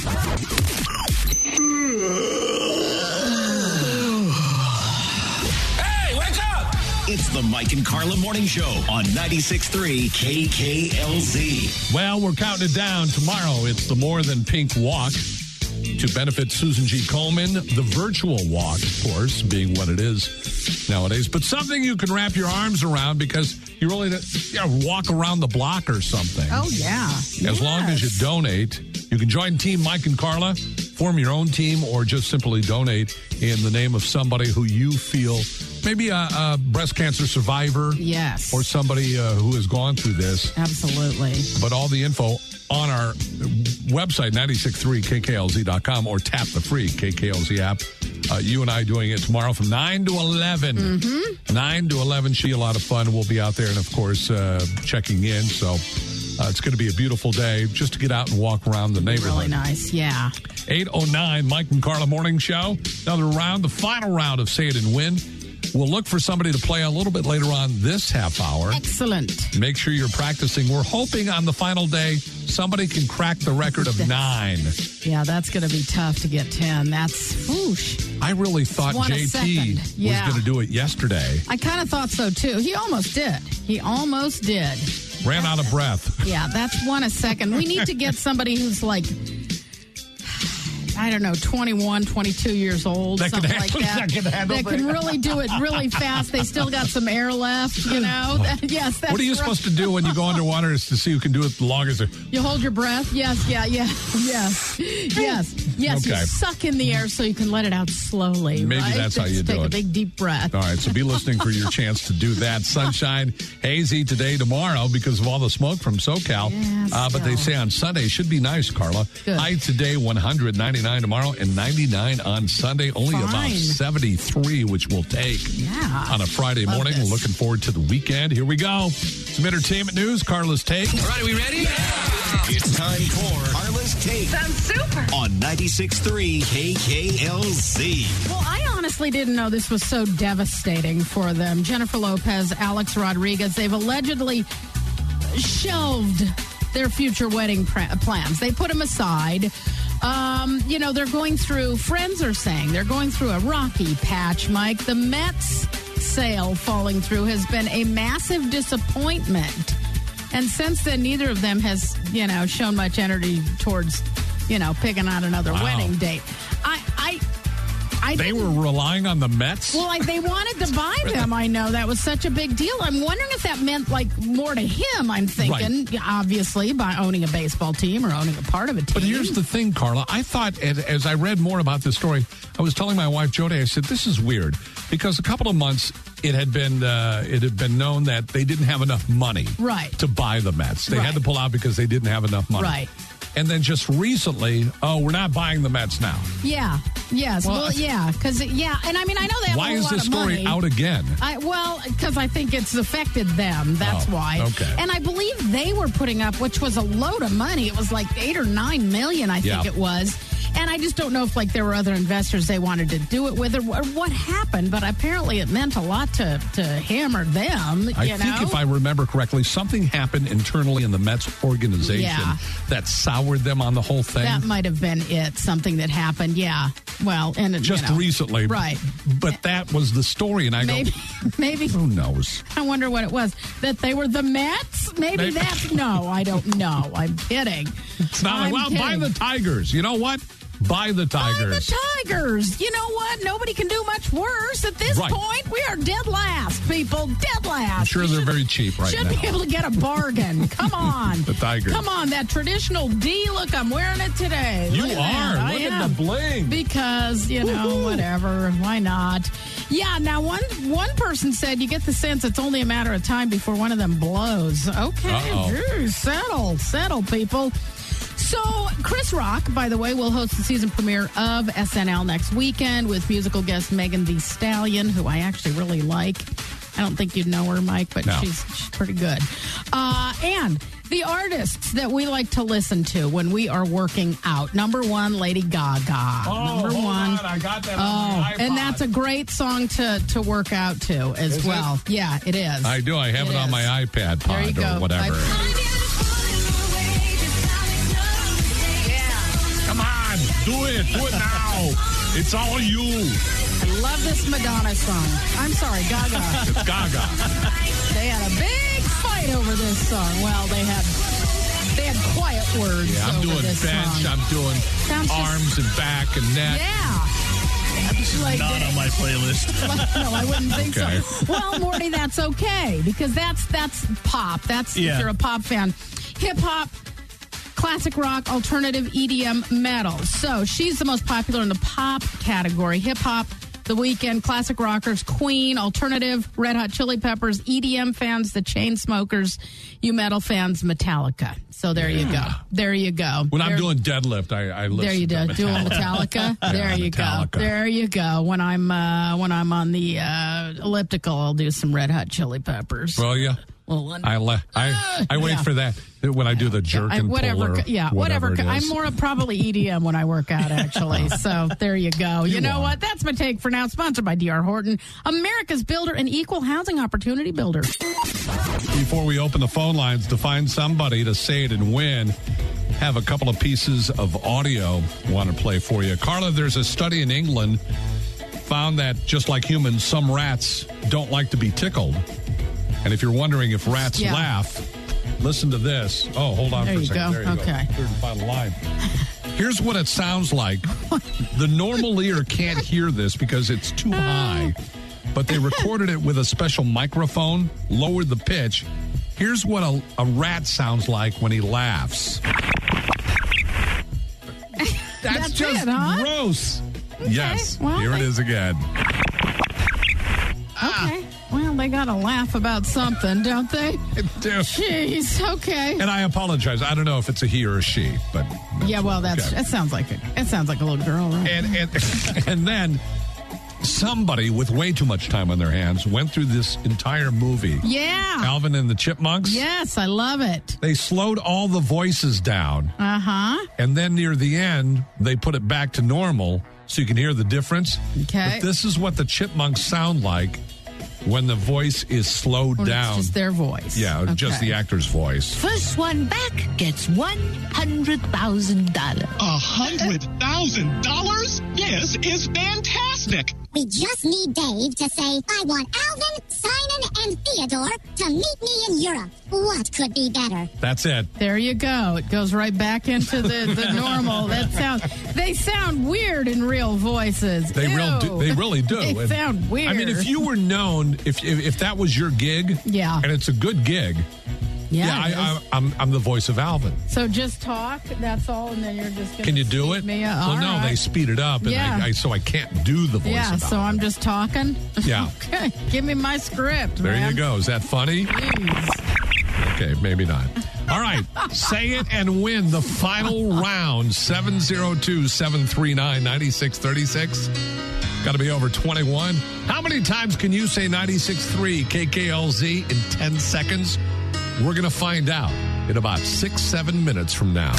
Speaker 1: It's the Mike and Carla Morning Show on ninety-six point three K K L Z.
Speaker 8: Well, we're counting it down. Tomorrow, it's the More Than Pink Walk to benefit Susan G. Komen. The virtual walk, of course, being what it is nowadays. But something you can wrap your arms around because you really you know, walk around the block or something.
Speaker 5: Oh, yeah.
Speaker 8: As
Speaker 5: Yes.
Speaker 8: long as you donate, you can join Team Mike and Carla, form your own team, or just simply donate in the name of somebody who you feel maybe a, a breast cancer survivor.
Speaker 5: Yes.
Speaker 8: Or somebody uh, who has gone through this.
Speaker 5: Absolutely.
Speaker 8: But all the info on our website, nine six three K K L Z dot com, or tap the free K K L Z app. Uh, you and I doing it tomorrow from nine to eleven.
Speaker 5: Mm-hmm.
Speaker 8: nine to eleven should be a lot of fun. We'll be out there and, of course, uh, checking in. So uh, it's going to be a beautiful day just to get out and walk around the neighborhood.
Speaker 5: Really nice, yeah.
Speaker 8: eight oh nine, Mike and Carla Morning Show. Another round, the final round of Say It and Win. We'll look for somebody to play a little bit later on this half hour.
Speaker 5: Excellent.
Speaker 8: Make sure you're practicing. We're hoping on the final day somebody can crack the record of nine.
Speaker 5: Yeah, that's going to be tough to get ten. That's whoosh.
Speaker 8: I really thought
Speaker 5: One a
Speaker 8: J T
Speaker 5: second. Yeah.
Speaker 8: was going to do it yesterday.
Speaker 5: I kind of thought so, too. He almost did. He almost did.
Speaker 8: Ran out of breath.
Speaker 5: Yeah, that's one a second. We need to get somebody who's like, I don't know, twenty-one, twenty-two years old,
Speaker 8: That can
Speaker 5: something
Speaker 8: handle-
Speaker 5: like that.
Speaker 8: that can handle
Speaker 5: That can
Speaker 8: that.
Speaker 5: really do it really fast. They still got some air left, you know? That- yes, that's
Speaker 8: What are you
Speaker 5: right.
Speaker 8: supposed to do when you go underwater is to see who can do it the longest?
Speaker 5: You hold your breath. Yes, yeah, yeah, yes, yes, yes.
Speaker 8: Okay.
Speaker 5: You suck in the air so you can let it out slowly.
Speaker 8: Maybe
Speaker 5: right?
Speaker 8: that's how you
Speaker 5: Just
Speaker 8: do
Speaker 5: take
Speaker 8: it.
Speaker 5: a big deep breath.
Speaker 8: All right, so be listening for your chance to do that. Sunshine, hazy today, tomorrow because of all the smoke from SoCal.
Speaker 5: Yeah,
Speaker 8: uh, but they say on Sunday should be nice, Carla.
Speaker 5: Good.
Speaker 8: High today, one hundred, ninety-nine tomorrow, and ninety-nine on Sunday. Only
Speaker 5: Fine.
Speaker 8: about seventy-three, which we'll take
Speaker 5: Yeah.
Speaker 8: on a Friday
Speaker 5: Love
Speaker 8: morning.
Speaker 5: this.
Speaker 8: Looking forward to the weekend. Here we go. Some entertainment news. Carla's Take.
Speaker 1: All right, are we ready? It's time for Carla's Take.
Speaker 3: Sounds super.
Speaker 1: On ninety-six point three K K L Z.
Speaker 5: Well, I honestly didn't know this was so devastating for them. Jennifer Lopez, Alex Rodriguez, they've allegedly shelved their future wedding pra- plans. They put them aside. Um, you know, they're going through, friends are saying, they're going through a rocky patch, Mike. The Mets sale falling through has been a massive disappointment. And since then, neither of them has, you know, shown much energy towards, you know, picking out another
Speaker 8: Wow.
Speaker 5: wedding date. I, I, I
Speaker 8: They
Speaker 5: didn't-
Speaker 8: were relying on the Mets?
Speaker 5: well, like they wanted to buy them. I know that was such a big deal. I'm wondering if that meant like more to him. I'm thinking,
Speaker 8: Right.
Speaker 5: obviously, by owning a baseball team or owning a part of a team.
Speaker 8: But here's the thing, Carla. I thought, as, as I read more about this story, I was telling my wife Jody, I said, "This is weird," because a couple of months it had been uh, it had been known that they didn't have enough money
Speaker 5: Right.
Speaker 8: to buy the Mets. They
Speaker 5: Right.
Speaker 8: had to pull out because they didn't have enough money.
Speaker 5: Right.
Speaker 8: And then just recently, oh, we're not buying the Mets now.
Speaker 5: Yeah. Yes.
Speaker 8: Well,
Speaker 5: Well, yeah. Because yeah, and I mean, I know they have
Speaker 8: Why
Speaker 5: a whole
Speaker 8: is
Speaker 5: lot
Speaker 8: this
Speaker 5: of
Speaker 8: story
Speaker 5: money.
Speaker 8: out again?
Speaker 5: I, well, because I think it's affected them. That's
Speaker 8: Oh,
Speaker 5: why.
Speaker 8: okay.
Speaker 5: And I believe they were putting up, which was a load of money. It was like eight or nine million, I think
Speaker 8: Yeah.
Speaker 5: it was. And I just don't know if like there were other investors they wanted to do it with, or, or what happened. But apparently, it meant a lot to to him or them.
Speaker 8: I
Speaker 5: you
Speaker 8: think
Speaker 5: know?
Speaker 8: if I remember correctly, something happened internally in the Mets organization
Speaker 5: Yeah.
Speaker 8: that soured them on the whole thing.
Speaker 5: that might have been it. Something that happened. Yeah. Well, and it-
Speaker 8: just
Speaker 5: you know,
Speaker 8: recently.
Speaker 5: right?
Speaker 8: But that was the story, and I
Speaker 5: Maybe,
Speaker 8: go,
Speaker 5: maybe.
Speaker 8: who knows?
Speaker 5: I wonder what it was. That they were the Mets? Maybe,
Speaker 8: Maybe.
Speaker 5: that's... No, I don't know. I'm kidding.
Speaker 8: It's not
Speaker 5: I'm
Speaker 8: like, well, buy
Speaker 5: kidding.
Speaker 8: the Tigers. You know what? Buy the
Speaker 5: Buy
Speaker 8: Tigers.
Speaker 5: the Tigers. You know what? Nobody can do much worse. At this
Speaker 8: Right.
Speaker 5: point, we are dead last, people. Dead last.
Speaker 8: I'm sure
Speaker 5: You
Speaker 8: they're
Speaker 5: should-
Speaker 8: very cheap right
Speaker 5: should
Speaker 8: now.
Speaker 5: be able to get a bargain. Come on.
Speaker 8: The Tigers.
Speaker 5: Come on, that traditional D. Look, I'm wearing it today.
Speaker 8: You
Speaker 5: Look at
Speaker 8: are.
Speaker 5: that. I
Speaker 8: Look at
Speaker 5: am.
Speaker 8: the bling.
Speaker 5: Because, you know, whatever. Why not? Yeah, now one one person said you get the sense it's only a matter of time before one of them blows. Okay,
Speaker 8: Uh-oh.
Speaker 5: Ooh, settle, settle, people. So, Chris Rock, by the way, will host the season premiere of S N L next weekend with musical guest Megan Thee Stallion, who I actually really like. I don't think you'd know her, Mike, but
Speaker 8: No.
Speaker 5: she's, she's pretty good. Uh, and the artists that we like to listen to when we are working out. Number one, Lady Gaga.
Speaker 8: Oh,
Speaker 5: Number
Speaker 8: hold
Speaker 5: one.
Speaker 8: on. I got that
Speaker 5: Oh,
Speaker 8: on my
Speaker 5: and
Speaker 8: iPod.
Speaker 5: that's a great song to, to work out to as
Speaker 8: Is
Speaker 5: well.
Speaker 8: it?
Speaker 5: Yeah, it is.
Speaker 8: I do. I have it,
Speaker 5: It
Speaker 8: on
Speaker 5: is.
Speaker 8: my iPad
Speaker 5: There you
Speaker 8: pod
Speaker 5: go.
Speaker 8: or whatever.
Speaker 5: I-
Speaker 8: Come on. Do it. Do it now. It's all you.
Speaker 5: I love this Madonna song. I'm sorry, Gaga.
Speaker 8: It's Gaga.
Speaker 5: They had a big fight over this song. Well, they had they had quiet words
Speaker 8: Yeah, I'm
Speaker 5: over
Speaker 8: doing
Speaker 5: this
Speaker 8: bench.
Speaker 5: song.
Speaker 8: I'm doing
Speaker 5: Sounds just-
Speaker 8: arms and back and neck.
Speaker 5: Yeah. Like
Speaker 12: Not
Speaker 5: they-
Speaker 12: on my playlist.
Speaker 5: no, I wouldn't think
Speaker 8: Okay.
Speaker 5: so. Well, Morty, that's okay because that's that's pop. That's
Speaker 12: Yeah.
Speaker 5: if you're a pop fan. Hip hop, classic rock, alternative, E D M, metal. So she's the most popular in the pop category. Hip hop, The Weeknd, classic rockers, Queen, alternative, Red Hot Chili Peppers, E D M fans, the Chainsmokers, you metal fans, Metallica. So there yeah. you go. There you go.
Speaker 8: When
Speaker 5: there,
Speaker 8: I'm doing deadlift, I, I listen
Speaker 5: there you
Speaker 8: to
Speaker 5: do.
Speaker 8: Metallica.
Speaker 5: Doing Metallica.
Speaker 8: yeah,
Speaker 5: there you
Speaker 8: Metallica.
Speaker 5: go. There you go. When I'm uh, when I'm on the uh, elliptical, I'll do some Red Hot Chili Peppers.
Speaker 8: Well, yeah.
Speaker 5: Well,
Speaker 8: I le- I I wait
Speaker 5: yeah.
Speaker 8: for that when I do the jerk
Speaker 5: I,
Speaker 8: and
Speaker 5: whatever,
Speaker 8: pull or
Speaker 5: yeah,
Speaker 8: whatever.
Speaker 5: whatever.
Speaker 8: It is.
Speaker 5: I'm more of probably E D M when I work out, actually. So there you go. You,
Speaker 8: You
Speaker 5: know
Speaker 8: are.
Speaker 5: what? That's my take for now. Sponsored by D R Horton, America's builder and equal housing opportunity builder.
Speaker 8: Before we open the phone lines to find somebody to say it and win, have a couple of pieces of audio I want to play for you. Carla, there's a study in England found that just like humans, some rats don't like to be tickled. And if you're wondering if rats
Speaker 5: Yeah.
Speaker 8: laugh, listen to this. Oh, hold on
Speaker 5: There
Speaker 8: for a
Speaker 5: you
Speaker 8: second.
Speaker 5: go.
Speaker 8: There you
Speaker 5: Okay.
Speaker 8: go. Third and final line. Here's what it sounds like. The normal ear can't hear this because it's too high, but they recorded it with a special microphone, lowered the pitch. Here's what a, a rat sounds like when he laughs. That's,
Speaker 5: That's
Speaker 8: just
Speaker 5: it, huh?
Speaker 8: gross. Yes.
Speaker 5: well,
Speaker 8: Here it
Speaker 5: they-
Speaker 8: is again.
Speaker 5: Okay. Well, they got to laugh about something, don't they?
Speaker 8: do.
Speaker 5: Jeez. Okay.
Speaker 8: And I apologize. I don't know if it's a he or a she, but
Speaker 5: Yeah. Well, that's
Speaker 8: okay.
Speaker 5: that sounds like a it sounds like a little girl, right?
Speaker 8: And and and then somebody with way too much time on their hands went through this entire movie.
Speaker 5: Yeah.
Speaker 8: Alvin and the Chipmunks.
Speaker 5: Yes, I love it.
Speaker 8: They slowed all the voices down,
Speaker 5: Uh huh.
Speaker 8: and then near the end, they put it back to normal so you can hear the difference.
Speaker 5: Okay.
Speaker 8: But this is what the Chipmunks sound like when the voice is slowed
Speaker 5: Or
Speaker 8: down.
Speaker 5: It's just their voice.
Speaker 8: Yeah, just
Speaker 5: Okay.
Speaker 8: the actor's voice.
Speaker 3: First one back gets one hundred thousand dollars.
Speaker 15: A hundred thousand dollars? This is fantastic.
Speaker 16: We just need Dave to say, I want Alvin, Simon, and Theodore to meet me in Europe. What could be better?
Speaker 8: That's it.
Speaker 5: There you go. It goes right back into the, the normal. That sound. They sound weird in real voices.
Speaker 8: They
Speaker 5: Ew.
Speaker 8: real do, they really do.
Speaker 5: They
Speaker 8: And,
Speaker 5: sound weird.
Speaker 8: I mean, if you were known, if if, if that was your gig,
Speaker 5: Yeah.
Speaker 8: and it's a good gig,
Speaker 5: Yeah,
Speaker 8: yeah,
Speaker 5: it
Speaker 8: I,
Speaker 5: is.
Speaker 8: I, I'm I'm the voice of Alvin.
Speaker 5: So just talk. That's all, and then you're just. Gonna
Speaker 8: Can you do
Speaker 5: speed
Speaker 8: it?
Speaker 5: Me up.
Speaker 8: Well,
Speaker 5: All
Speaker 8: no,
Speaker 5: right.
Speaker 8: they speed it up, and
Speaker 5: Yeah.
Speaker 8: I, I, so I can't do the voice
Speaker 5: Yeah.
Speaker 8: of
Speaker 5: So
Speaker 8: Alvin.
Speaker 5: I'm just talking.
Speaker 8: Yeah.
Speaker 5: Okay. Give me my script.
Speaker 8: There
Speaker 5: man.
Speaker 8: you go. Is that funny? Okay, maybe not. All right. Say it and win the final round. seven oh two, seven three nine, nine six three six. Got to be over twenty-one. How many times can you say ninety-six point three K K L Z in ten seconds? We're going to find out in about six, seven minutes from now.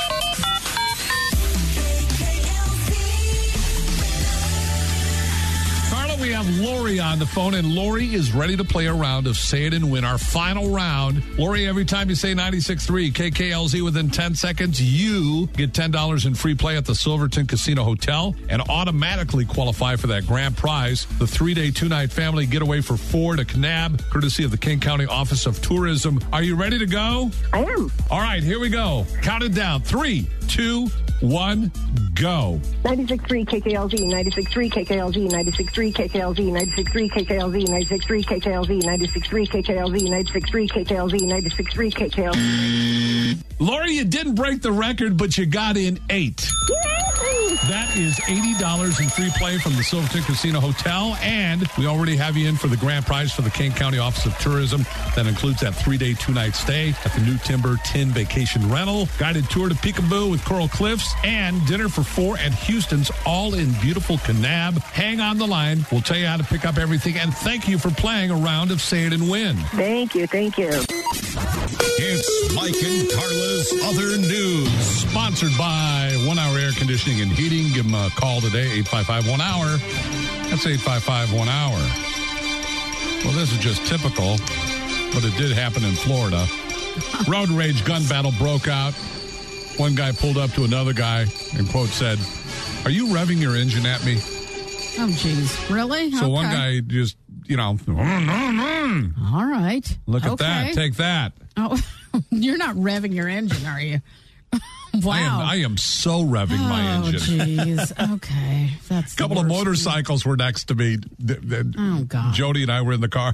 Speaker 8: Carla, we have Lori on the phone, and Lori is ready to play a round of Say It and Win, our final round. Lori, every time you say ninety-six point three K K L Z within ten seconds, you get ten dollars in free play at the Silverton Casino Hotel and automatically qualify for that grand prize, the three-day, two-night family getaway for four to Kanab, courtesy of the King County Office of Tourism. Are you ready to go?
Speaker 2: I am.
Speaker 8: All right, here we go. Count it down. Three, two, one, go.
Speaker 2: ninety-six point three K K L Z, ninety-six point three K K L Z, ninety-six point three K K L Z, ninety-six point three K K L Z, ninety-six point three K K L Z, ninety-six point three K K L Z, ninety-six point three K K L Z, ninety-six point three K K L Z.
Speaker 8: Lori, you didn't break the record, but you got in eight. That is eighty dollars in free play from the Silverton Casino Hotel, and we already have you in for the grand prize for the King County Office of Tourism. That includes that three-day, two-night stay at the New Timber Tin Vacation Rental, guided tour to Peekaboo with Coral Cliffs, and dinner for four at Houston's, all in beautiful Kanab. Hang on the line. We'll tell you how to pick up everything, and thank you for playing a round of Say It and Win.
Speaker 2: Thank you. Thank you.
Speaker 1: It's Mike and Carla's Other News.
Speaker 8: Sponsored by One Hour Air Conditioning and Heating. Give them a call today, eight five five, one hour. That's eight five five, one hour. Well, this is just typical, but it did happen in Florida. Road rage gun battle broke out. One guy pulled up to another guy and, quote, said, "Are you revving your engine at me?"
Speaker 5: Oh, geez. Really?
Speaker 8: So
Speaker 5: Okay.
Speaker 8: one guy just, you know,
Speaker 5: All right.
Speaker 8: look at
Speaker 5: Okay.
Speaker 8: that. Take that.
Speaker 5: Oh, you're not revving your engine, are you? Wow.
Speaker 8: I am, I am so revving
Speaker 5: oh,
Speaker 8: my engine.
Speaker 5: jeez. Okay. That's
Speaker 8: A couple
Speaker 5: the
Speaker 8: of
Speaker 5: worst.
Speaker 8: motorcycles were next to me. Th- th-
Speaker 5: Oh, God.
Speaker 8: Jody and I were in the car.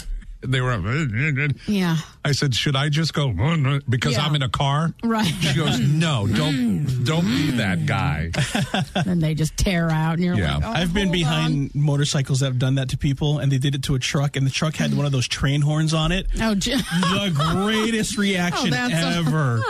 Speaker 8: They were,
Speaker 5: yeah.
Speaker 8: I said, should I just go, because
Speaker 5: Yeah.
Speaker 8: I'm in a car?
Speaker 5: Right.
Speaker 8: She goes, no, don't don't be that guy.
Speaker 5: And they just tear out, and you're
Speaker 8: Yeah.
Speaker 5: like, oh,
Speaker 12: I've been
Speaker 5: hold
Speaker 12: behind
Speaker 5: on.
Speaker 12: motorcycles that have done that to people, and they did it to a truck, and the truck had one of those train horns on it.
Speaker 5: Oh, j-
Speaker 12: The greatest reaction
Speaker 5: Oh, that's a-
Speaker 12: ever.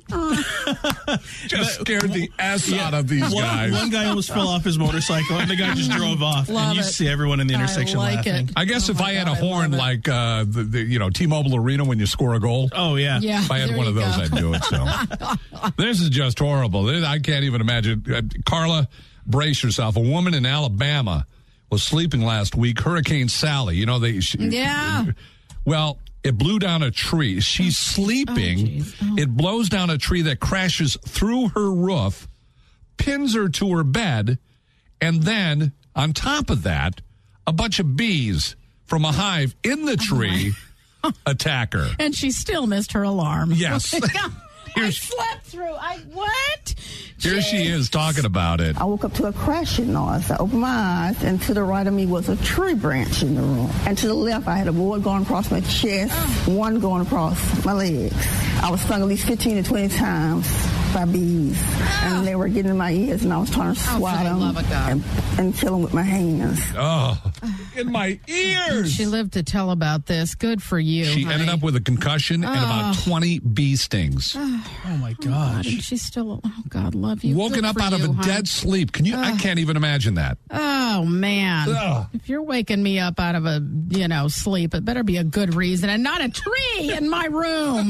Speaker 8: Just scared the ass out of these
Speaker 12: one,
Speaker 8: guys.
Speaker 12: One guy almost fell off his motorcycle, and the guy just drove off.
Speaker 5: Love
Speaker 12: and you
Speaker 5: it.
Speaker 12: see everyone in the
Speaker 5: I
Speaker 12: intersection
Speaker 5: like
Speaker 12: laughing.
Speaker 5: it.
Speaker 8: I guess
Speaker 5: Oh
Speaker 8: if
Speaker 5: my
Speaker 8: I had
Speaker 5: God,
Speaker 8: a
Speaker 5: I
Speaker 8: horn
Speaker 5: love it.
Speaker 8: like uh, the, the you know T-Mobile Arena when you score a goal.
Speaker 12: Oh, yeah.
Speaker 5: Yeah,
Speaker 8: If I had
Speaker 5: there
Speaker 8: one
Speaker 5: you
Speaker 8: of those,
Speaker 5: go.
Speaker 8: I'd do it. So this is just horrible. This- I can't even imagine. Uh, Carla, brace yourself. A woman in Alabama was sleeping last week. Hurricane Sally. You know they. She,
Speaker 5: Yeah.
Speaker 8: Well, it blew down a tree. She's sleeping.
Speaker 5: Oh, geez. Oh.
Speaker 8: It blows down a tree that crashes through her roof, pins her to her bed, and then on top of that, a bunch of bees from a hive in the tree attack her.
Speaker 5: And she still missed her alarm.
Speaker 8: Yes.
Speaker 5: I
Speaker 8: Here's-
Speaker 5: slept through. I what?
Speaker 8: Here she is talking about it.
Speaker 17: I woke up to a crashing noise. I opened my eyes, and to the right of me was a tree branch in the room. And to the left, I had a board going across my chest, one going across my legs. I was stung at least fifteen to twenty times by bees, and they were getting in my ears, and I was trying to
Speaker 5: Oh,
Speaker 17: swat
Speaker 5: for the
Speaker 17: them
Speaker 5: love of God.
Speaker 17: and, and kill them with my hands.
Speaker 8: Oh, in my ears.
Speaker 5: She lived to tell about this. Good for you.
Speaker 8: She ended up with a concussion and about twenty bee stings.
Speaker 12: Oh, my
Speaker 5: God,
Speaker 12: gosh.
Speaker 5: and she's still. Oh God, love you.
Speaker 8: Woken
Speaker 5: Good
Speaker 8: up
Speaker 5: for
Speaker 8: out of
Speaker 5: you,
Speaker 8: a
Speaker 5: hon.
Speaker 8: dead sleep. Can you? I can't even imagine that.
Speaker 5: Oh man!
Speaker 8: Ugh.
Speaker 5: If you're waking me up out of a you know sleep, it better be a good reason and not a tree in my room.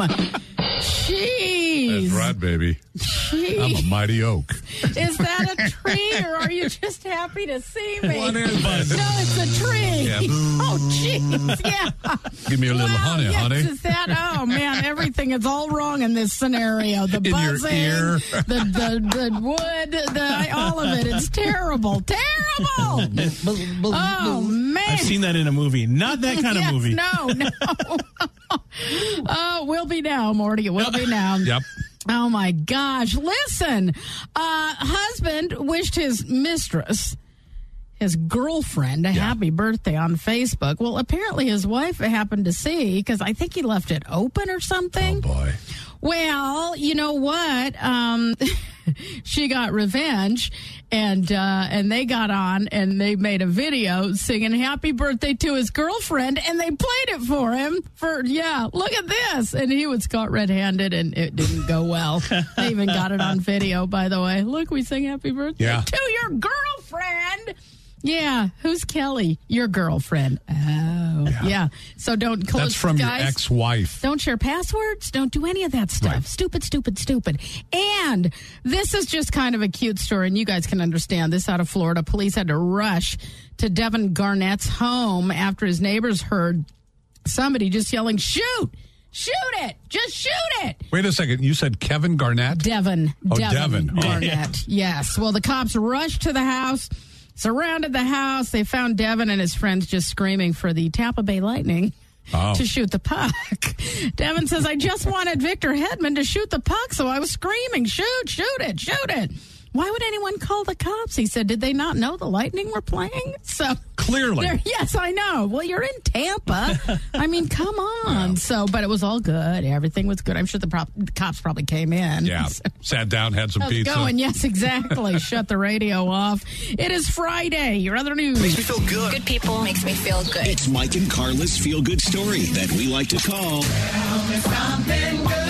Speaker 5: Jeez.
Speaker 8: That's right, baby.
Speaker 5: Jeez.
Speaker 8: I'm a mighty oak.
Speaker 5: Is that a tree, or are you just happy to see me?
Speaker 8: What is it?
Speaker 5: No, it's a tree.
Speaker 8: Yeah.
Speaker 5: Oh, jeez. Yeah.
Speaker 8: Give me a little
Speaker 5: Wow,
Speaker 8: honey,
Speaker 5: yes,
Speaker 8: honey.
Speaker 5: Is that? Oh man, everything is all wrong in this scenario. The
Speaker 8: In your
Speaker 5: buzzing,
Speaker 8: ear.
Speaker 5: the the the wood, the all of it. It's terrible, terrible. Oh man,
Speaker 12: I've seen that in a movie. Not that kind
Speaker 5: yes,
Speaker 12: of movie.
Speaker 5: No, no. Oh, will be now, Morty. It will be now.
Speaker 8: Yep.
Speaker 5: Oh my gosh! Listen, uh, husband wished his mistress, his girlfriend, a happy birthday on Facebook. Well, apparently his wife happened to see because I think he left it open or something.
Speaker 8: Oh boy.
Speaker 5: Well, you know what? Um, she got revenge, and uh, and they got on and they made a video singing "Happy Birthday" to his girlfriend, and they played it for him. For yeah, look at this, and he was caught red-handed, and it didn't go well. They even got it on video, by the way. Look, we sing "Happy Birthday"
Speaker 8: Yeah.
Speaker 5: to your girlfriend. Yeah, who's Kelly? Your girlfriend. Oh, yeah. yeah. So don't close.
Speaker 8: That's from
Speaker 5: guys,
Speaker 8: your ex-wife.
Speaker 5: Don't share passwords. Don't do any of that stuff.
Speaker 8: Right.
Speaker 5: Stupid, stupid, stupid. And this is just kind of a cute story, and you guys can understand this out of Florida. Police had to rush to Devin Garnett's home after his neighbors heard somebody just yelling, "Shoot! Shoot it! Just shoot it!"
Speaker 8: Wait a second. You said Kevin Garnett?
Speaker 5: Devin.
Speaker 8: Oh,
Speaker 5: Devin,
Speaker 8: Devin. Oh.
Speaker 5: Garnett. Yes. Well, the cops rushed to the house, surrounded the house. They found Devin and his friends just screaming for the Tampa Bay Lightning
Speaker 8: Oh.
Speaker 5: to shoot the puck. Devin says, "I just wanted Victor Hedman to shoot the puck, so I was screaming, shoot, shoot it, shoot it." Why would anyone call the cops? He said, did they not know the Lightning were playing? So
Speaker 8: Clearly.
Speaker 5: they're- Yes, I know. Well, you're in Tampa. I mean, come on. Yeah. So, but it was all good. Everything was good. I'm sure the, prop- the cops probably came in.
Speaker 8: Yeah.
Speaker 5: So,
Speaker 8: Sat down, had some
Speaker 5: how's it
Speaker 8: pizza.
Speaker 5: going? Yes, exactly. Shut the radio off. It is Friday. Your other news.
Speaker 1: Makes me feel good.
Speaker 18: Good people makes me feel good.
Speaker 1: It's Mike and Carla's feel good story that we like to call Tell Me Something Good.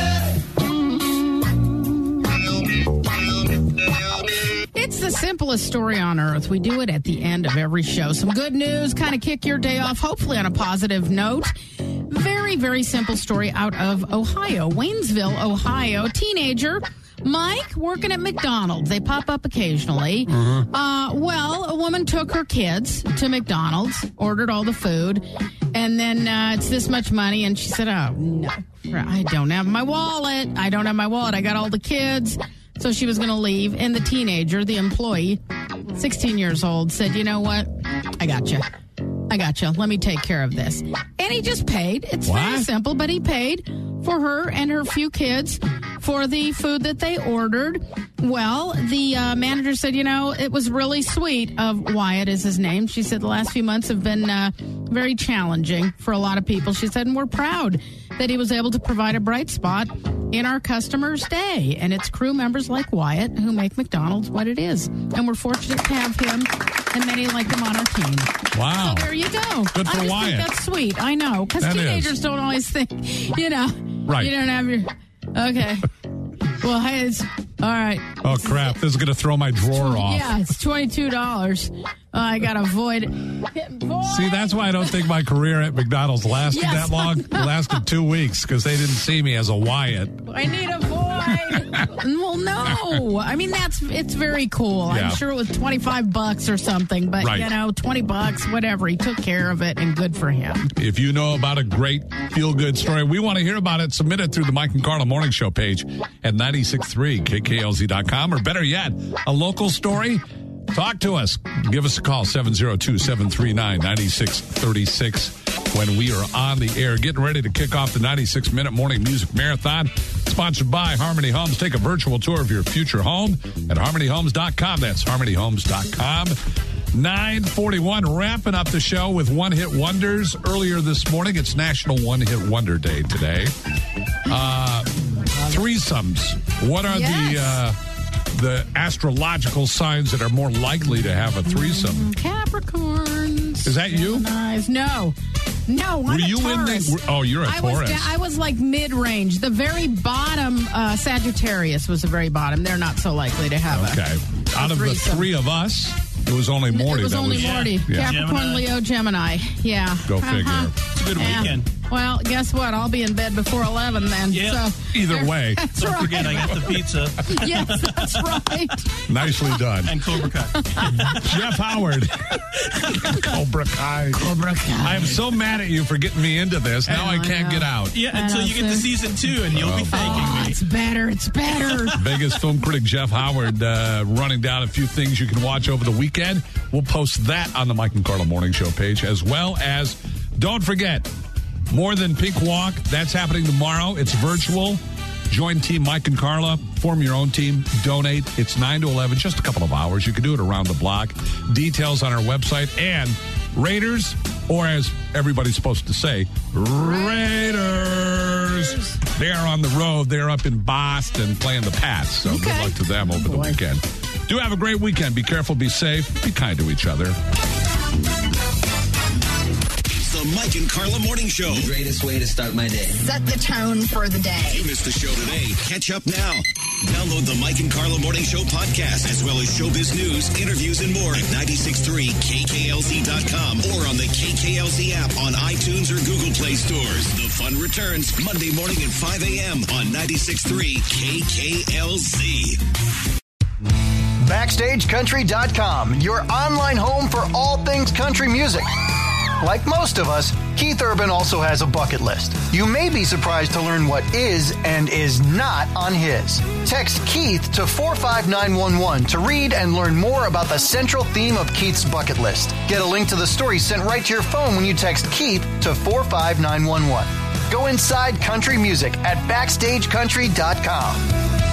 Speaker 5: It's the simplest story on earth. We do it at the end of every show. Some good news, kind of kick your day off, hopefully on a positive note. Very, very simple story out of Ohio, Waynesville, Ohio. Teenager Mike working at McDonald's. They pop up occasionally.
Speaker 8: Mm-hmm.
Speaker 5: Uh, well, a woman took her kids to McDonald's, ordered all the food, and then uh, it's this much money. And she said, "Oh, no, I don't have my wallet. I don't have my wallet. I got all the kids." So she was going to leave. And the teenager, the employee, sixteen years old, said, "You know what? I got you. I got you. Let me take care of this." And he just paid. It's
Speaker 8: What?
Speaker 5: very simple, but he paid for her and her few kids for the food that they ordered. Well, the uh, manager said, you know, it was really sweet of Wyatt is his name. She said the last few months have been uh, very challenging for a lot of people. She said, and we're proud that he was able to provide a bright spot in our customers' day. And it's crew members like Wyatt who make McDonald's what it is. And we're fortunate to have him and many like him on our team.
Speaker 8: Wow.
Speaker 5: So there you go.
Speaker 8: Good for
Speaker 5: I just
Speaker 8: Wyatt.
Speaker 5: think that's sweet. I know. Because
Speaker 8: That
Speaker 5: teenagers
Speaker 8: is.
Speaker 5: don't always think, you know,
Speaker 8: Right.
Speaker 5: you don't have your, okay. Well, hey, it's, all right.
Speaker 8: Oh, crap. This is going to throw my drawer off.
Speaker 5: Yeah, it's twenty-two dollars. Uh, I got to avoid it. Void.
Speaker 8: See, that's why I don't think my career at McDonald's lasted
Speaker 5: Yes.
Speaker 8: that long. It lasted two weeks because they didn't see me as a Wyatt.
Speaker 5: I need a void. Well, no. I mean, that's it's very cool.
Speaker 8: Yeah.
Speaker 5: I'm sure it was twenty-five bucks or something, but,
Speaker 8: Right.
Speaker 5: you know, twenty bucks, whatever. He took care of it, and good for him.
Speaker 8: If you know about a great feel-good story, we want to hear about it. Submit it through the Mike and Carla Morning Show page at nine six three K K L Z dot com. Or better yet, a local story. Talk to us. Give us a call, seven oh two, seven three nine, nine six three six when we are on the air. Getting ready to kick off the ninety-six minute morning music marathon. Sponsored by Harmony Homes. Take a virtual tour of your future home at harmony homes dot com. That's harmony homes dot com. nine forty-one, wrapping up the show with one-hit wonders. Earlier this morning, it's National One-Hit Wonder Day today. Uh, threesomes. What are
Speaker 5: Yes.
Speaker 8: the uh, the astrological signs that are more likely to have a threesome?
Speaker 5: Capricorns.
Speaker 8: Is that you?
Speaker 5: Geminis. No. No, I'm
Speaker 8: Were
Speaker 5: a
Speaker 8: you in
Speaker 5: Taurus.
Speaker 8: the? Oh, you're a
Speaker 5: I
Speaker 8: Taurus.
Speaker 5: was, da- I was like mid-range. The very bottom, uh, Sagittarius was the very bottom. They're not so likely to have a
Speaker 8: okay. Out of the
Speaker 5: threesome.
Speaker 8: three of us, it was only Morty.
Speaker 5: It was
Speaker 8: that
Speaker 5: only
Speaker 8: was,
Speaker 5: Morty.
Speaker 8: Yeah.
Speaker 5: Capricorn,
Speaker 12: Gemini.
Speaker 5: Leo, Gemini. Yeah.
Speaker 8: Go figure.
Speaker 12: It's a good
Speaker 5: Yeah.
Speaker 12: weekend.
Speaker 5: Well, guess what? I'll be in bed before eleven then.
Speaker 12: Yeah.
Speaker 5: So,
Speaker 8: Either way.
Speaker 5: That's
Speaker 12: Don't
Speaker 5: right.
Speaker 12: forget, I got the pizza
Speaker 5: Yes, that's right.
Speaker 8: Nicely done.
Speaker 12: and Cobra Kai.
Speaker 8: Jeff Howard. Cobra Kai.
Speaker 5: Cobra Kai.
Speaker 8: I am so mad at you for getting me into this. Now I
Speaker 5: I
Speaker 8: can't
Speaker 5: know.
Speaker 8: get out.
Speaker 12: Yeah,
Speaker 5: I
Speaker 12: until
Speaker 5: know,
Speaker 12: you get to
Speaker 5: sir.
Speaker 12: season two, and you'll be thanking
Speaker 5: Oh,
Speaker 12: me.
Speaker 5: it's better. It's better.
Speaker 8: Vegas film critic Jeff Howard uh, running down a few things you can watch over the weekend. We'll post that on the Mike and Carla Morning Show page, as well as, don't forget, More Than Pink Walk. That's happening tomorrow. It's virtual. Join Team Mike and Carla. Form your own team. Donate. It's nine to eleven, just a couple of hours. You can do it around the block. Details on our website. And Raiders, or as everybody's supposed to say, Raiders. They are on the road. They're up in Boston playing the Pats. So good
Speaker 5: Okay.
Speaker 8: luck to them over the weekend. Do have a great weekend. Be careful. Be safe. Be kind to each other.
Speaker 1: The Mike and Carla Morning Show.
Speaker 6: The greatest way to start my day.
Speaker 18: Set the tone for the day.
Speaker 1: If you missed the show today, catch up now. Download the Mike and Carla Morning Show podcast, as well as showbiz news, interviews, and more at nine six three K K L Z dot com or on the K K L Z app on iTunes or Google Play stores. The fun returns Monday morning at five a.m. on ninety-six point three K K L Z.
Speaker 19: Backstage Country dot com, your online home for all things country music. Like most of us, Keith Urban also has a bucket list. You may be surprised to learn what is and is not on his. Text Keith to four five nine one one to read and learn more about the central theme of Keith's bucket list. Get a link to the story sent right to your phone when you text Keith to four five nine one one. Go inside country music at Backstage Country dot com.